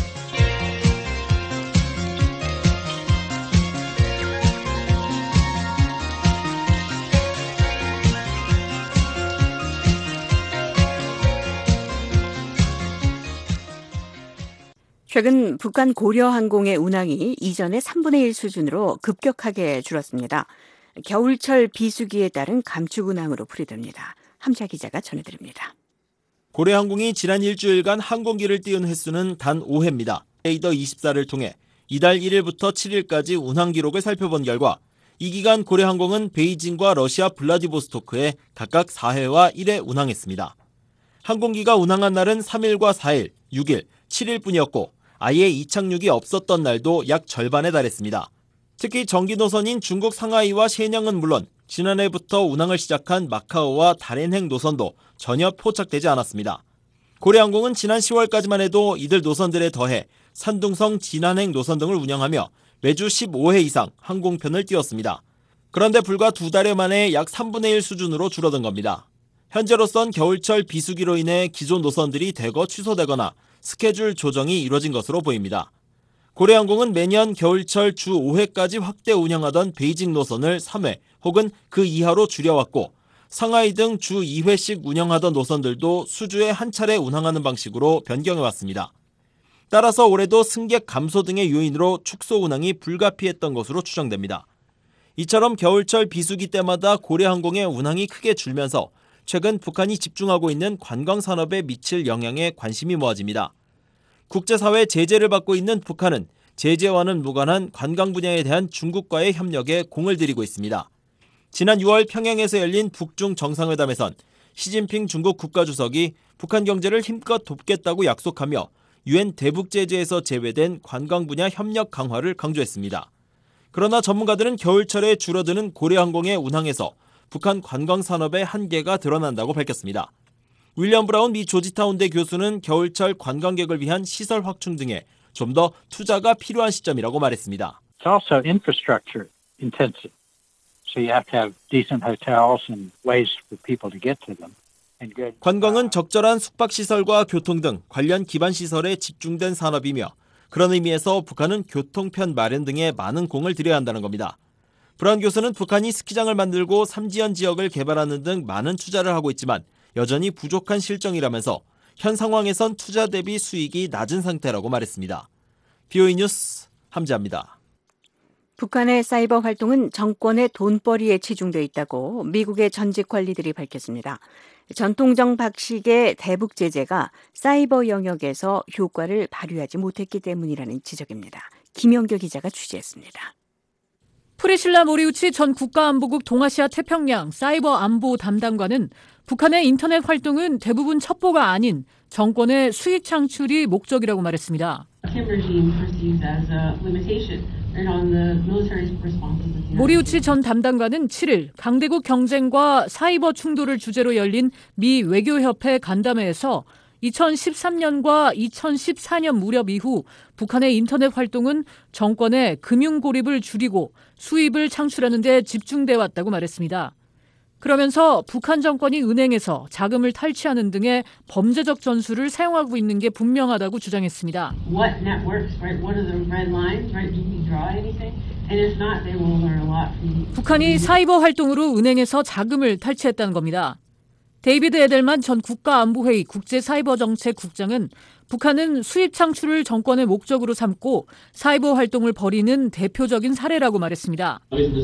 최근 북한 고려항공의 운항이 이전의 3분의 1 수준으로 급격하게 줄었습니다. 겨울철 비수기에 따른 감축 운항으로 풀이됩니다. 함자 기자가 전해드립니다. 고려항공이 지난 일주일간 항공기를 띄운 횟수는 단 5회입니다. 레이더 24를 통해 이달 1일부터 7일까지 운항 기록을 살펴본 결과 이 기간 고려항공은 베이징과 러시아 블라디보스토크에 각각 4회와 1회 운항했습니다. 항공기가 운항한 날은 3일과 4일, 6일, 7일뿐이었고 아예 이착륙이 없었던 날도 약 절반에 달했습니다. 특히 정기 노선인 중국 상하이와 셰냥은 물론 지난해부터 운항을 시작한 마카오와 다롄행 노선도 전혀 포착되지 않았습니다. 고려항공은 지난 10월까지만 해도 이들 노선들에 더해 산둥성 진안행 노선 등을 운영하며 매주 15회 이상 항공편을 띄웠습니다. 그런데 불과 2달여 만에 약 3분의 1 수준으로 줄어든 겁니다. 현재로선 겨울철 비수기로 인해 기존 노선들이 대거 취소되거나 스케줄 조정이 이뤄진 것으로 보입니다. 고려항공은 매년 겨울철 주 5회까지 확대 운영하던 베이징 노선을 3회 혹은 그 이하로 줄여왔고 상하이 등 주 2회씩 운영하던 노선들도 수주에 한 차례 운항하는 방식으로 변경해왔습니다. 따라서 올해도 승객 감소 등의 요인으로 축소 운항이 불가피했던 것으로 추정됩니다. 이처럼 겨울철 비수기 때마다 고려항공의 운항이 크게 줄면서 최근 북한이 집중하고 있는 관광산업에 미칠 영향에 관심이 모아집니다. 국제사회 제재를 받고 있는 북한은 제재와는 무관한 관광 분야에 대한 중국과의 협력에 공을 들이고 있습니다. 지난 6월 평양에서 열린 북중 정상회담에선 시진핑 중국 국가주석이 북한 경제를 힘껏 돕겠다고 약속하며 유엔 대북 제재에서 제외된 관광 분야 협력 강화를 강조했습니다. 그러나 전문가들은 겨울철에 줄어드는 고려항공의 운항에서 북한 관광산업의 한계가 드러난다고 밝혔습니다. 윌리엄 브라운 미 조지타운대 교수는 겨울철 관광객을 위한 시설 확충 등에 좀 더 투자가 필요한 시점이라고 말했습니다. It's also infrastructure intensive. So you have to have decent hotels and ways for people to get to them. 관광은 적절한 숙박시설과 교통 등 관련 기반시설에 집중된 산업이며 그런 의미에서 북한은 교통편 마련 등에 많은 공을 들여야 한다는 겁니다. 브라운 교수는 북한이 스키장을 만들고 삼지연 지역을 개발하는 등 많은 투자를 하고 있지만 여전히 부족한 실정이라면서 현 상황에선 투자 대비 수익이 낮은 상태라고 말했습니다. BOE 뉴스 함지아입니다. 북한의 사이버 활동은 정권의 돈벌이에 치중돼 있다고 미국의 전직 관리들이 밝혔습니다. 전통적 방식의 대북 제재가 사이버 영역에서 효과를 발휘하지 못했기 때문이라는 지적입니다. 김영교 기자가 취재했습니다. 프리실라 모리우치 전 국가안보국 동아시아 태평양 사이버 안보 담당관은 북한의 인터넷 활동은 대부분 첩보가 아닌 정권의 수익 창출이 목적이라고 말했습니다. 모리우치 전 담당관은 7일 강대국 경쟁과 사이버 충돌을 주제로 열린 미 외교협회 간담회에서 2013년과 2014년 무렵 이후 북한의 인터넷 활동은 정권의 금융 고립을 줄이고 수입을 창출하는 데 집중돼 왔다고 말했습니다. 그러면서 북한 정권이 은행에서 자금을 탈취하는 등의 범죄적 전술을 사용하고 있는 게 분명하다고 주장했습니다. What networks, right? What are the red lines, right? Did we draw anything? And if not, they will learn a lot from 북한이 사이버 활동으로 은행에서 자금을 탈취했다는 겁니다. 데이비드 에델만 전 국가안보회의 국제사이버정책국장은 북한은 수입 창출을 정권의 목적으로 삼고 사이버 활동을 벌이는 대표적인 사례라고 말했습니다.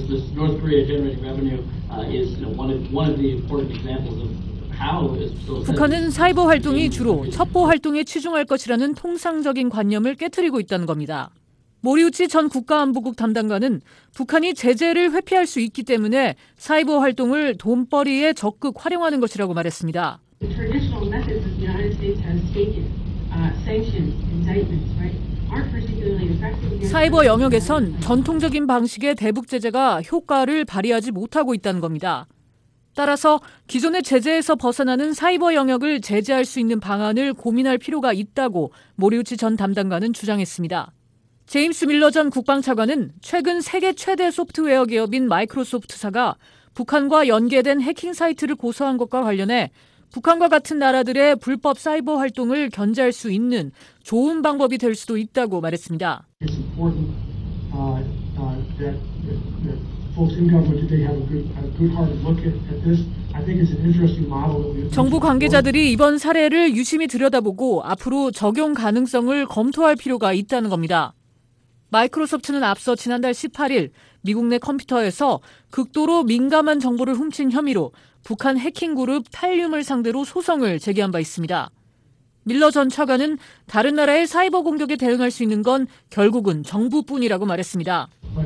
북한은 사이버 활동이 주로 첩보 활동에 치중할 것이라는 통상적인 관념을 깨트리고 있다는 겁니다. 모리우치 전 국가안보국 담당관은 북한이 제재를 회피할 수 있기 때문에 사이버 활동을 돈벌이에 적극 활용하는 것이라고 말했습니다. 사이버 영역에선 전통적인 방식의 대북 제재가 효과를 발휘하지 못하고 있다는 겁니다. 따라서 기존의 제재에서 벗어나는 사이버 영역을 제재할 수 있는 방안을 고민할 필요가 있다고 모리우치 전 담당관은 주장했습니다. 제임스 밀러 전 국방차관은 최근 세계 최대 소프트웨어 기업인 마이크로소프트사가 북한과 연계된 해킹 사이트를 고소한 것과 관련해 북한과 같은 나라들의 불법 사이버 활동을 견제할 수 있는 좋은 방법이 될 수도 있다고 말했습니다. 정부 관계자들이 이번 사례를 유심히 들여다보고 앞으로 적용 가능성을 검토할 필요가 있다는 겁니다. 마이크로소프트는 앞서 지난달 18일 미국 내 컴퓨터에서 극도로 민감한 정보를 훔친 혐의로 북한 해킹 그룹 탈륨을 상대로 소송을 제기한 바 있습니다. 밀러 전 차관은 다른 나라의 사이버 공격에 대응할 수 있는 건 결국은 정부뿐이라고 말했습니다.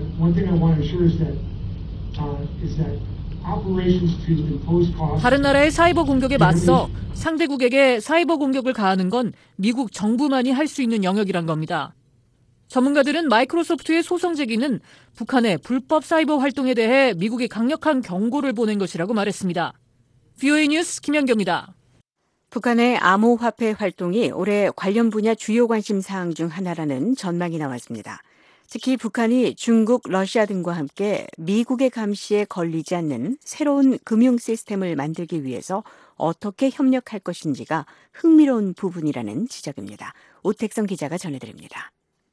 다른 나라의 사이버 공격에 맞서 상대국에게 사이버 공격을 가하는 건 미국 정부만이 할 수 있는 영역이란 겁니다. 전문가들은 마이크로소프트의 소송 제기는 북한의 불법 사이버 활동에 대해 미국이 강력한 경고를 보낸 것이라고 말했습니다. VOA 뉴스 김연경입니다. 북한의 암호화폐 활동이 올해 관련 분야 주요 관심 사항 중 하나라는 전망이 나왔습니다. 특히 북한이 중국, 러시아 등과 함께 미국의 감시에 걸리지 않는 새로운 금융 시스템을 만들기 위해서 어떻게 협력할 것인지가 흥미로운 부분이라는 지적입니다. 오택성 기자가 전해드립니다.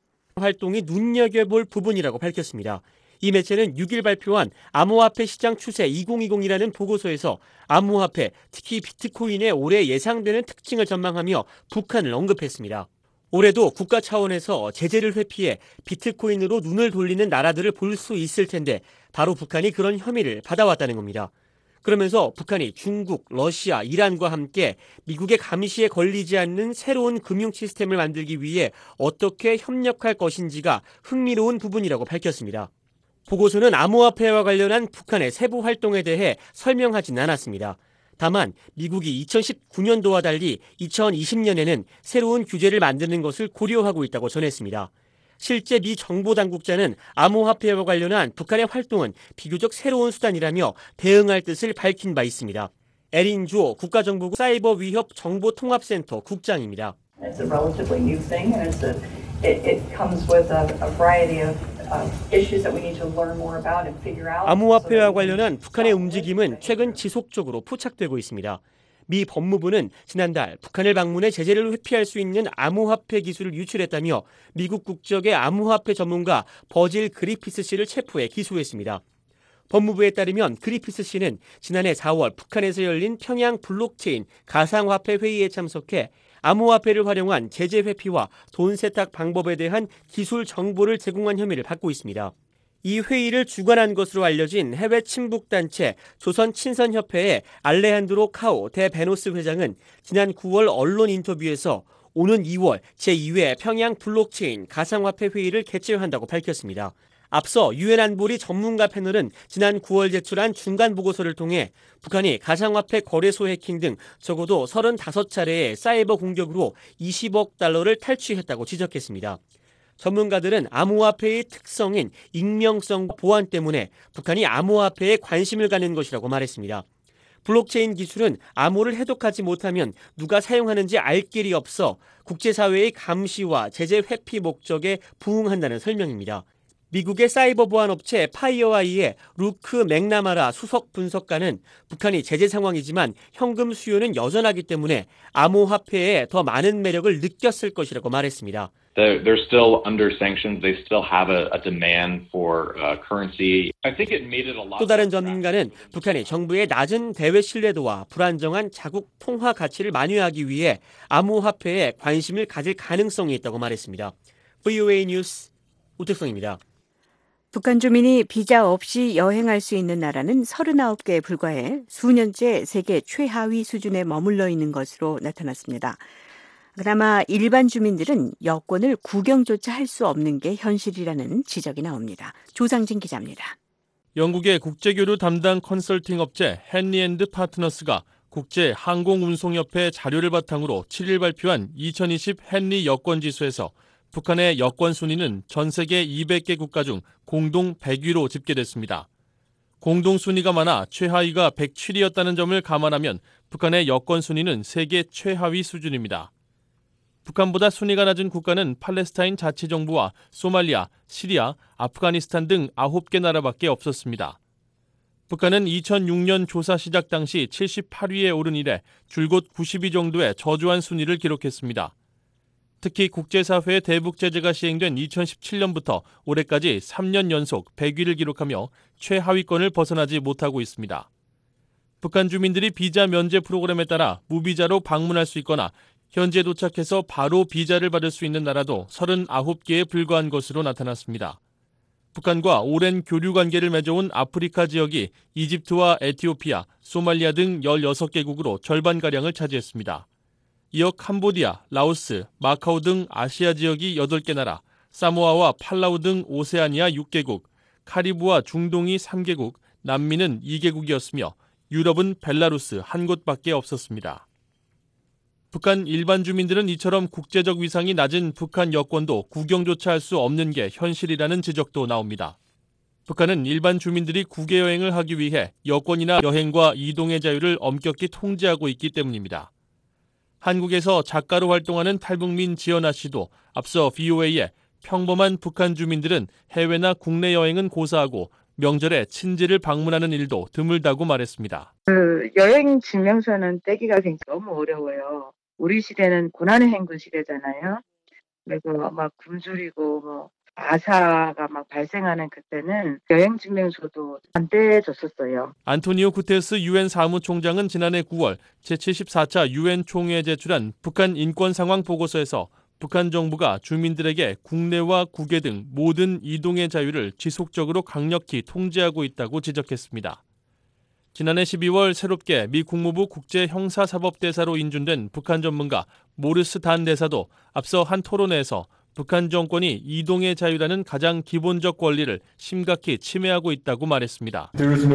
활동이 눈여겨볼 부분이라고 밝혔습니다. 이 매체는 6일 발표한 암호화폐 시장 추세 2020이라는 보고서에서 암호화폐, 특히 비트코인의 올해 예상되는 특징을 전망하며 북한을 언급했습니다. 올해도 국가 차원에서 제재를 회피해 비트코인으로 눈을 돌리는 나라들을 볼 수 있을 텐데 바로 북한이 그런 혐의를 받아왔다는 겁니다. 그러면서 북한이 중국, 러시아, 이란과 함께 미국의 감시에 걸리지 않는 새로운 금융 시스템을 만들기 위해 어떻게 협력할 것인지가 흥미로운 부분이라고 밝혔습니다. 보고서는 암호화폐와 관련한 북한의 세부 활동에 대해 설명하진 않았습니다. 다만 미국이 2019년도와 달리 2020년에는 새로운 규제를 만드는 것을 고려하고 있다고 전했습니다. 실제 미 정보당국자는 암호화폐와 관련한 북한의 활동은 비교적 새로운 수단이라며 대응할 뜻을 밝힌 바 있습니다. 에린 주오 국가정보국 사이버 위협 정보통합센터 국장입니다. It's a relatively new thing, and it comes with a variety of issues that we need to learn more about and figure out. 암호화폐와 관련한 북한의 움직임은 최근 지속적으로 포착되고 있습니다. 미 법무부는 지난달 북한을 방문해 제재를 회피할 수 있는 암호화폐 기술을 유출했다며 미국 국적의 암호화폐 전문가 버질 그리피스 씨를 체포해 기소했습니다. 법무부에 따르면 그리피스 씨는 지난해 4월 북한에서 열린 평양 블록체인 가상화폐 회의에 참석해 암호화폐를 활용한 제재 회피와 돈 세탁 방법에 대한 기술 정보를 제공한 혐의를 받고 있습니다. 이 회의를 주관한 것으로 알려진 해외 친북단체 조선친선협회의 알레한드로 카오 데 베노스 회장은 지난 9월 언론 인터뷰에서 오는 2월 제2회 평양 블록체인 가상화폐 회의를 개최한다고 밝혔습니다. 앞서 유엔 안보리 전문가 패널은 지난 9월 제출한 중간 보고서를 통해 북한이 가상화폐 거래소 해킹 등 적어도 35차례의 사이버 공격으로 20억 달러를 탈취했다고 지적했습니다. 전문가들은 암호화폐의 특성인 익명성 보안 때문에 북한이 암호화폐에 관심을 갖는 것이라고 말했습니다. 블록체인 기술은 암호를 해독하지 못하면 누가 사용하는지 알 길이 없어 국제사회의 감시와 제재 회피 목적에 부응한다는 설명입니다. 미국의 사이버 보안 업체 파이어아이의 루크 맥나마라 수석 분석가는 북한이 제재 상황이지만 현금 수요는 여전하기 때문에 암호화폐에 더 많은 매력을 느꼈을 것이라고 말했습니다. They're still under sanctions. They still have a demand for currency. I think it made it a lot. 또 다른 전문가는 북한이 정부의 낮은 대외 신뢰도와 불안정한 자국 통화 가치를 만회하기 위해 암호화폐에 관심을 가질 가능성이 있다고 말했습니다. VOA 뉴스 우택성입니다. 북한 주민이 비자 없이 여행할 수 있는 나라는 39개에 불과해 수년째 세계 최하위 수준에 머물러 있는 것으로 나타났습니다. 그나마 일반 주민들은 여권을 구경조차 할 수 없는 게 현실이라는 지적이 나옵니다. 조상진 기자입니다. 영국의 국제교류 담당 컨설팅 업체 헨리앤드 파트너스가 국제 항공운송협회 자료를 바탕으로 7일 발표한 2020 헨리 여권지수에서 북한의 여권 순위는 전 세계 200개 국가 중 공동 100위로 집계됐습니다. 공동 순위가 많아 최하위가 107위였다는 점을 감안하면 북한의 여권 순위는 세계 최하위 수준입니다. 북한보다 순위가 낮은 국가는 팔레스타인 자치정부와 소말리아, 시리아, 아프가니스탄 등 9개 나라밖에 없었습니다. 북한은 2006년 조사 시작 당시 78위에 오른 이래 줄곧 90위 정도의 저조한 순위를 기록했습니다. 특히 국제사회의 대북 제재가 시행된 2017년부터 올해까지 3년 연속 100위를 기록하며 최하위권을 벗어나지 못하고 있습니다. 북한 주민들이 비자 면제 프로그램에 따라 무비자로 방문할 수 있거나 현지에 도착해서 바로 비자를 받을 수 있는 나라도 39개에 불과한 것으로 나타났습니다. 북한과 오랜 교류 관계를 맺어온 아프리카 지역이 이집트와 에티오피아, 소말리아 등 16개국으로 절반가량을 차지했습니다. 이어 캄보디아, 라오스, 마카오 등 아시아 지역이 8개 나라, 사모아와 팔라우 등 오세아니아 6개국, 카리브와 중동이 3개국, 남미는 2개국이었으며 유럽은 벨라루스 한 곳밖에 없었습니다. 북한 일반 주민들은 이처럼 국제적 위상이 낮은 북한 여권도 구경조차 할 수 없는 게 현실이라는 지적도 나옵니다. 북한은 일반 주민들이 국외 여행을 하기 위해 여권이나 여행과 이동의 자유를 엄격히 통제하고 있기 때문입니다. 한국에서 작가로 활동하는 탈북민 지연아 씨도 앞서 VOA에 평범한 북한 주민들은 해외나 국내 여행은 고사하고 명절에 친지를 방문하는 일도 드물다고 말했습니다. 여행 증명서는 떼기가 굉장히 너무 어려워요. 우리 시대는 고난의 행군 시대잖아요. 그래서 막 굶주리고 아사가 막 발생하는 그때는 여행 증명서도 안 떼줬었어요. 안토니오 구테스 유엔 사무총장은 지난해 9월 제74차 유엔 총회에 제출한 북한 인권 상황 보고서에서 북한 정부가 주민들에게 국내와 국외 등 모든 이동의 자유를 지속적으로 강력히 통제하고 있다고 지적했습니다. 지난해 12월 새롭게 미 국무부 국제형사사법대사로 인준된 북한 전문가 모리스 단 대사도 앞서 한 토론회에서 북한 정권이 이동의 자유라는 가장 기본적 권리를 심각히 침해하고 있다고 말했습니다.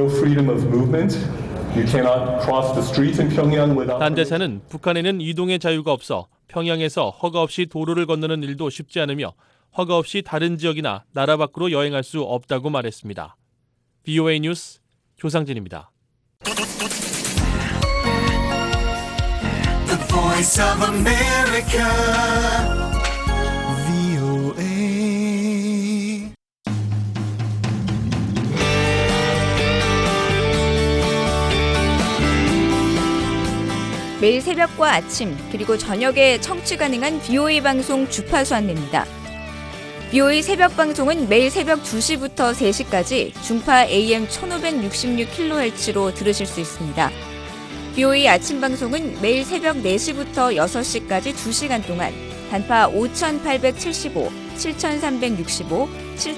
단 대사는 북한에는 이동의 자유가 없어 평양에서 허가 없이 도로를 건너는 일도 쉽지 않으며 허가 없이 다른 지역이나 나라 밖으로 여행할 수 없다고 말했습니다. VOA 뉴스 조상진입니다. The Voice of America, VOA. 매일 새벽과 아침 그리고 저녁에 청취 가능한 VOA 방송 주파수 안내입니다. VOA 새벽 방송은 매일 새벽 2시부터 3시까지 중파 AM 1566kHz로 들으실 수 있습니다. VOA 아침 방송은 매일 새벽 4시부터 6시까지 2시간 동안 단파 5875, 7365,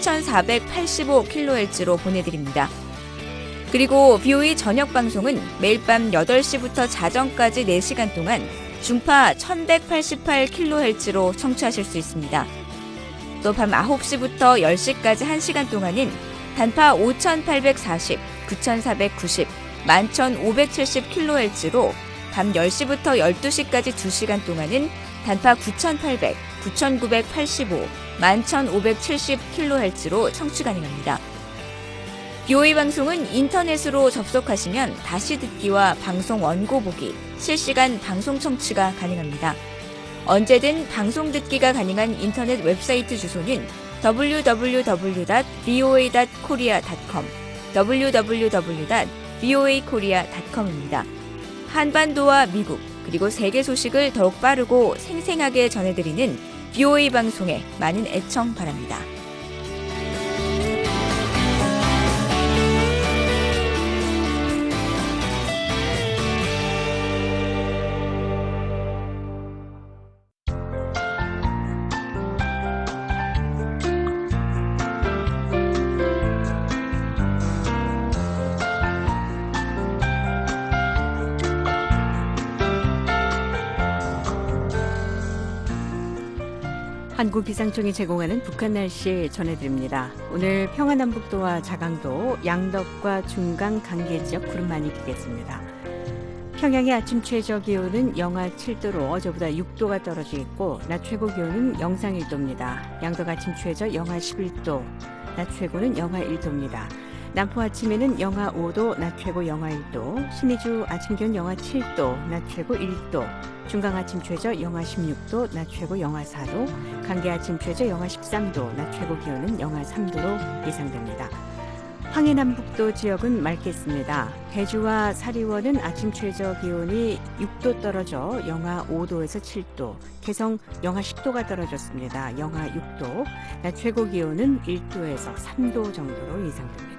7485kHz로 보내드립니다. 그리고 VOA 저녁 방송은 매일 밤 8시부터 자정까지 4시간 동안 중파 1188kHz로 청취하실 수 있습니다. 또 밤 9시부터 10시까지 1시간 동안은 단파 5840, 9490, 11570kHz로 밤 10시부터 12시까지 2시간 동안은 단파 9800, 9985, 11570kHz로 청취 가능합니다. VOA 방송은 인터넷으로 접속하시면 다시 듣기와 방송 원고 보기, 실시간 방송 청취가 가능합니다. 언제든 방송 듣기가 가능한 인터넷 웹사이트 주소는 www.voa.korea.com, www.voakorea.com입니다. 한반도와 미국, 그리고 세계 소식을 더욱 빠르고 생생하게 전해드리는 VOA 방송에 많은 애청 바랍니다. 한국기상청이 제공하는 북한 날씨 전해드립니다. 오늘 평안남북도와 자강도, 양덕과 중강, 강계 지역 구름 많이 끼겠습니다. 평양의 아침 최저 기온은 영하 7도로 어제보다 6도가 떨어지겠고 낮 최고 기온은 영상 1도입니다. 양덕 아침 최저 영하 11도, 낮 최고는 영하 1도입니다. 남포 아침에는 영하 5도, 낮 최고 영하 1도, 신의주 아침 기온 영하 7도, 낮 최고 1도, 중강 아침 최저 영하 16도, 낮 최고 영하 4도, 강계 아침 최저 영하 13도, 낮 최고 기온은 영하 3도로 예상됩니다. 황해남북도 지역은 맑겠습니다. 대주와 사리원은 아침 최저 기온이 6도 떨어져 영하 5도에서 7도, 개성 영하 10도가 떨어졌습니다. 영하 6도, 낮 최고 기온은 1도에서 3도 정도로 예상됩니다.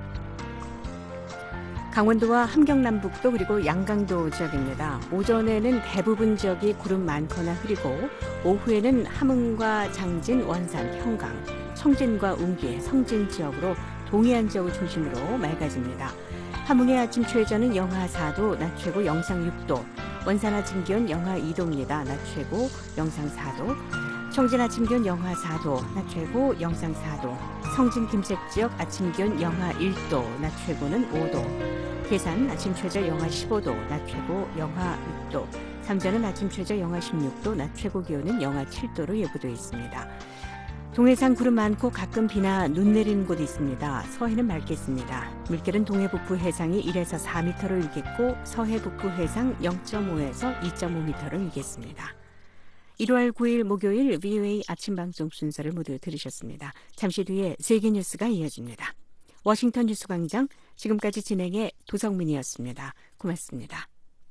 강원도와 함경남북도 그리고 양강도 지역입니다. 오전에는 대부분 지역이 구름 많거나 흐리고 오후에는 함흥과 장진, 원산, 형강, 청진과 운기, 성진 지역으로 동해안 지역을 중심으로 맑아집니다. 함흥의 아침 최저는 영하 4도, 낮 최고 영상 6도, 원산 아침 기온 영하 2도입니다. 낮 최고 영상 4도, 청진 아침 기온 영하 4도, 낮 최고 영상 4도, 성진 김색 지역 아침 기온 영하 1도, 낮 최고는 5도, 계산 아침 최저 영하 15도, 낮 최고 영하 6도, 삼전은 아침 최저 영하 16도, 낮 최고 기온은 영하 7도로 예보되어 있습니다. 동해상 구름 많고 가끔 비나 눈 내리는 곳이 있습니다. 서해는 맑겠습니다. 물결은 동해 북부 해상이 1에서 4m로 일겠고 서해 북부 해상 0.5에서 2.5m로 일겠습니다. 1월 9일 목요일 VOA 아침 방송 순서를 모두 들으셨습니다. 잠시 뒤에 세계 뉴스가 이어집니다. 워싱턴 뉴스광장 지금까지 진행의 도성민이었습니다. 고맙습니다.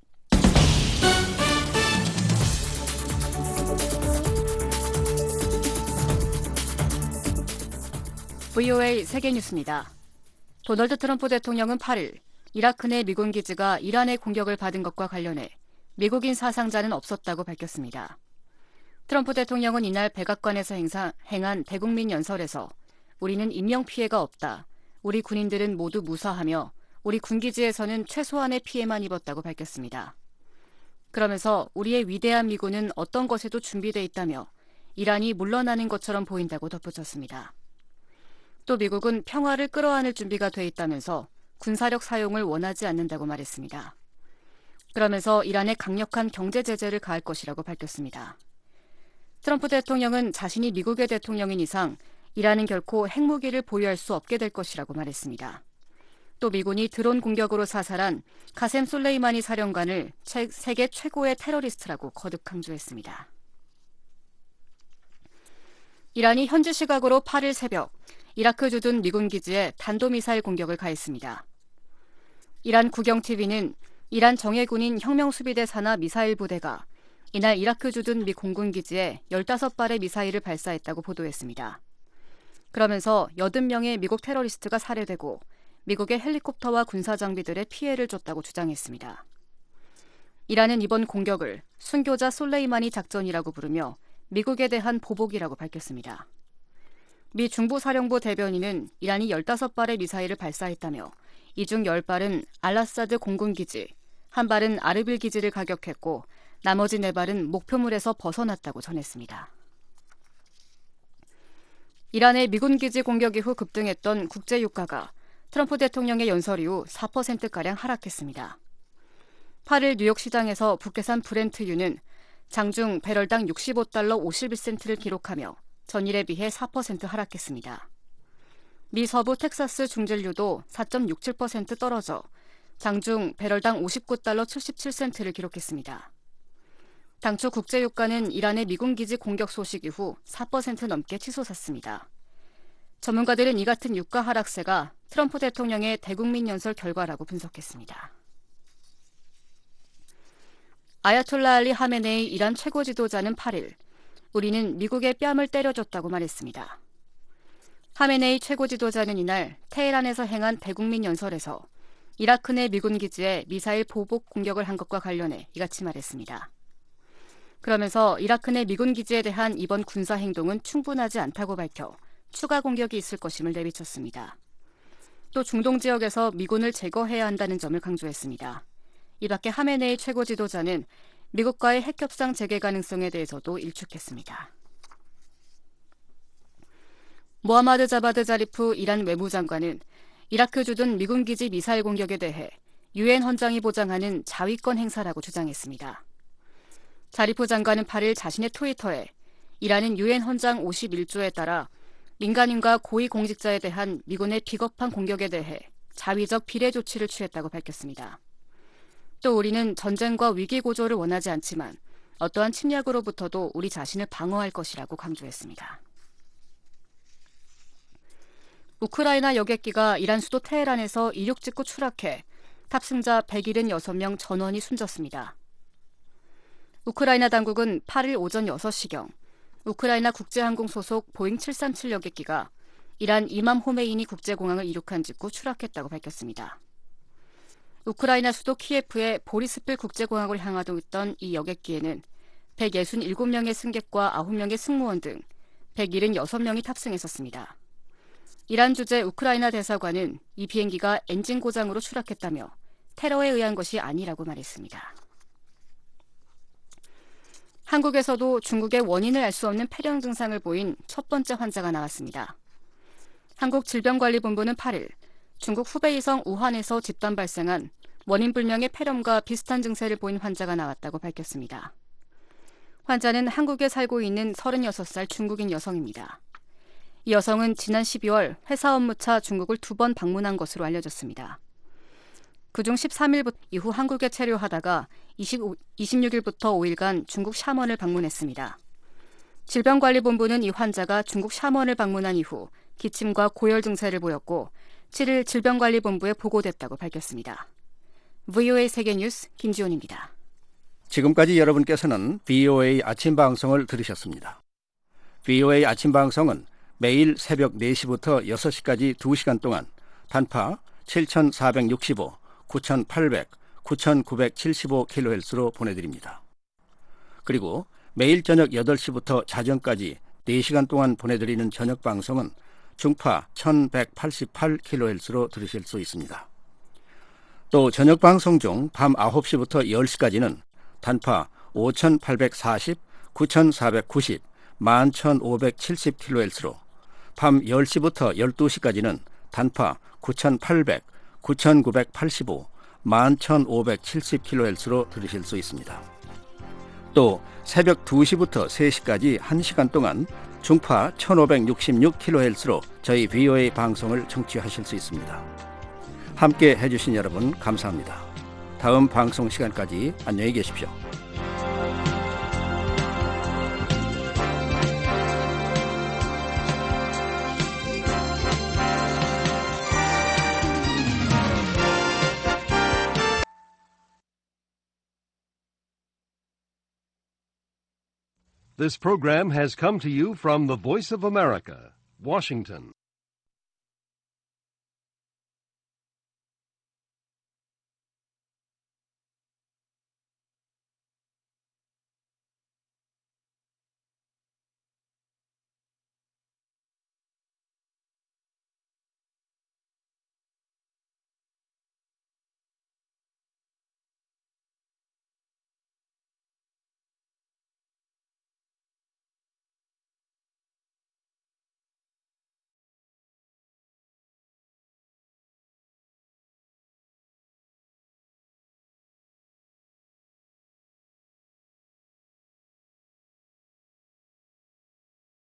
VOA 세계뉴스입니다. 도널드 트럼프 대통령은 8일 이라크 내 미군 기지가 이란의 공격을 받은 것과 관련해 미국인 사상자는 없었다고 밝혔습니다. 트럼프 대통령은 이날 백악관에서 행한 대국민 연설에서 우리는 인명피해가 없다. 우리 군인들은 모두 무사하며 우리 군기지에서는 최소한의 피해만 입었다고 밝혔습니다. 그러면서 우리의 위대한 미군은 어떤 것에도 준비돼 있다며 이란이 물러나는 것처럼 보인다고 덧붙였습니다. 또 미국은 평화를 끌어안을 준비가 돼 있다면서 군사력 사용을 원하지 않는다고 말했습니다. 그러면서 이란에 강력한 경제 제재를 가할 것이라고 밝혔습니다. 트럼프 대통령은 자신이 미국의 대통령인 이상 이란은 결코 핵무기를 보유할 수 없게 될 것이라고 말했습니다. 또 미군이 드론 공격으로 사살한 가셈 솔레이마니 사령관을 세계 최고의 테러리스트라고 거듭 강조했습니다. 이란이 현지 시각으로 8일 새벽 이라크 주둔 미군 기지에 탄도미사일 공격을 가했습니다. 이란 국영TV는 이란 정예군인 혁명수비대 산하 미사일 부대가 이날 이라크 주둔 미 공군 기지에 15발의 미사일을 발사했다고 보도했습니다. 그러면서 80명의 미국 테러리스트가 살해되고 미국의 헬리콥터와 군사장비들의 피해를 줬다고 주장했습니다. 이란은 이번 공격을 순교자 솔레이마니 작전이라고 부르며 미국에 대한 보복이라고 밝혔습니다. 미 중부사령부 대변인은 이란이 15발의 미사일을 발사했다며 이 중 10발은 알라사드 공군기지, 1발은 아르빌 기지를 가격했고 나머지 4발은 목표물에서 벗어났다고 전했습니다. 이란의 미군 기지 공격 이후 급등했던 국제유가가 트럼프 대통령의 연설 이후 4%가량 하락했습니다. 8일 뉴욕 시장에서 북해산 브렌트유는 장중 배럴당 65달러 51센트를 기록하며 전일에 비해 4% 하락했습니다. 미 서부 텍사스 중진유도 4.67% 떨어져 장중 배럴당 59달러 77센트를 기록했습니다. 당초 국제유가는 이란의 미군 기지 공격 소식 이후 4% 넘게 치솟았습니다. 전문가들은 이 같은 유가 하락세가 트럼프 대통령의 대국민 연설 결과라고 분석했습니다. 아야톨라 알리 하메네이 이란 최고 지도자는 8일 우리는 미국의 뺨을 때려줬다고 말했습니다. 하메네이 최고 지도자는 이날 테헤란에서 행한 대국민 연설에서 이라크 내 미군 기지에 미사일 보복 공격을 한 것과 관련해 이같이 말했습니다. 그러면서 이라크 내 미군 기지에 대한 이번 군사 행동은 충분하지 않다고 밝혀 추가 공격이 있을 것임을 내비쳤습니다. 또 중동 지역에서 미군을 제거해야 한다는 점을 강조했습니다. 이 밖에 하메네이 최고 지도자는 미국과의 핵협상 재개 가능성에 대해서도 일축했습니다. 모하마드 자바드 자리프 이란 외무장관은 이라크 주둔 미군 기지 미사일 공격에 대해 유엔 헌장이 보장하는 자위권 행사라고 주장했습니다. 자리프 장관은 8일 자신의 트위터에 이란은 유엔 헌장 51조에 따라 민간인과 고위 공직자에 대한 미군의 비겁한 공격에 대해 자위적 비례 조치를 취했다고 밝혔습니다. 또 우리는 전쟁과 위기 고조를 원하지 않지만 어떠한 침략으로부터도 우리 자신을 방어할 것이라고 강조했습니다. 우크라이나 여객기가 이란 수도 테헤란에서 이륙 직후 추락해 탑승자 176명 전원이 숨졌습니다. 우크라이나 당국은 8일 오전 6시경 우크라이나 국제항공 소속 보잉 737 여객기가 이란 이맘 호메이니 국제공항을 이륙한 직후 추락했다고 밝혔습니다. 우크라이나 수도 키예프의 보리스필 국제공항을 향하고 있던 이 여객기에는 167명의 승객과 9명의 승무원 등 176명이 탑승했었습니다. 이란 주재 우크라이나 대사관은 이 비행기가 엔진 고장으로 추락했다며 테러에 의한 것이 아니라고 말했습니다. 한국에서도 중국의 원인을 알 수 없는 폐렴 증상을 보인 첫 번째 환자가 나왔습니다. 한국질병관리본부는 8일 중국 후베이성 우한에서 집단 발생한 원인 불명의 폐렴과 비슷한 증세를 보인 환자가 나왔다고 밝혔습니다. 환자는 한국에 살고 있는 36살 중국인 여성입니다. 이 여성은 지난 12월 회사 업무차 중국을 2번 방문한 것으로 알려졌습니다. 그중 13일 이후 한국에 체류하다가 26일부터 5일간 중국 샤먼을 방문했습니다. 질병관리본부는 이 환자가 중국 샤먼을 방문한 이후 기침과 고열 증세를 보였고 7일 질병관리본부에 보고됐다고 밝혔습니다. VOA 세계뉴스 김지훈입니다. 지금까지 여러분께서는 VOA 아침 방송을 들으셨습니다. VOA 아침 방송은 매일 새벽 4시부터 6시까지 2시간 동안 단파 7465, 9800, 9975kHz로 보내드립니다. 그리고 매일 저녁 8시부터 자정까지 4시간 동안 보내드리는 저녁 방송은 중파 1188kHz로 들으실 수 있습니다. 또 저녁 방송 중 밤 9시부터 10시까지는 단파 5840, 9490, 11570kHz로 밤 10시부터 12시까지는 단파 9800, 9985, 11570kHz로 들으실 수 있습니다. 또 새벽 2시부터 3시까지 1시간 동안 중파 1566kHz로 저희 VOA 방송을 청취하실 수 있습니다. 함께 해주신 여러분 감사합니다. 다음 방송 시간까지 안녕히 계십시오. This program has come to you from the Voice of America, Washington.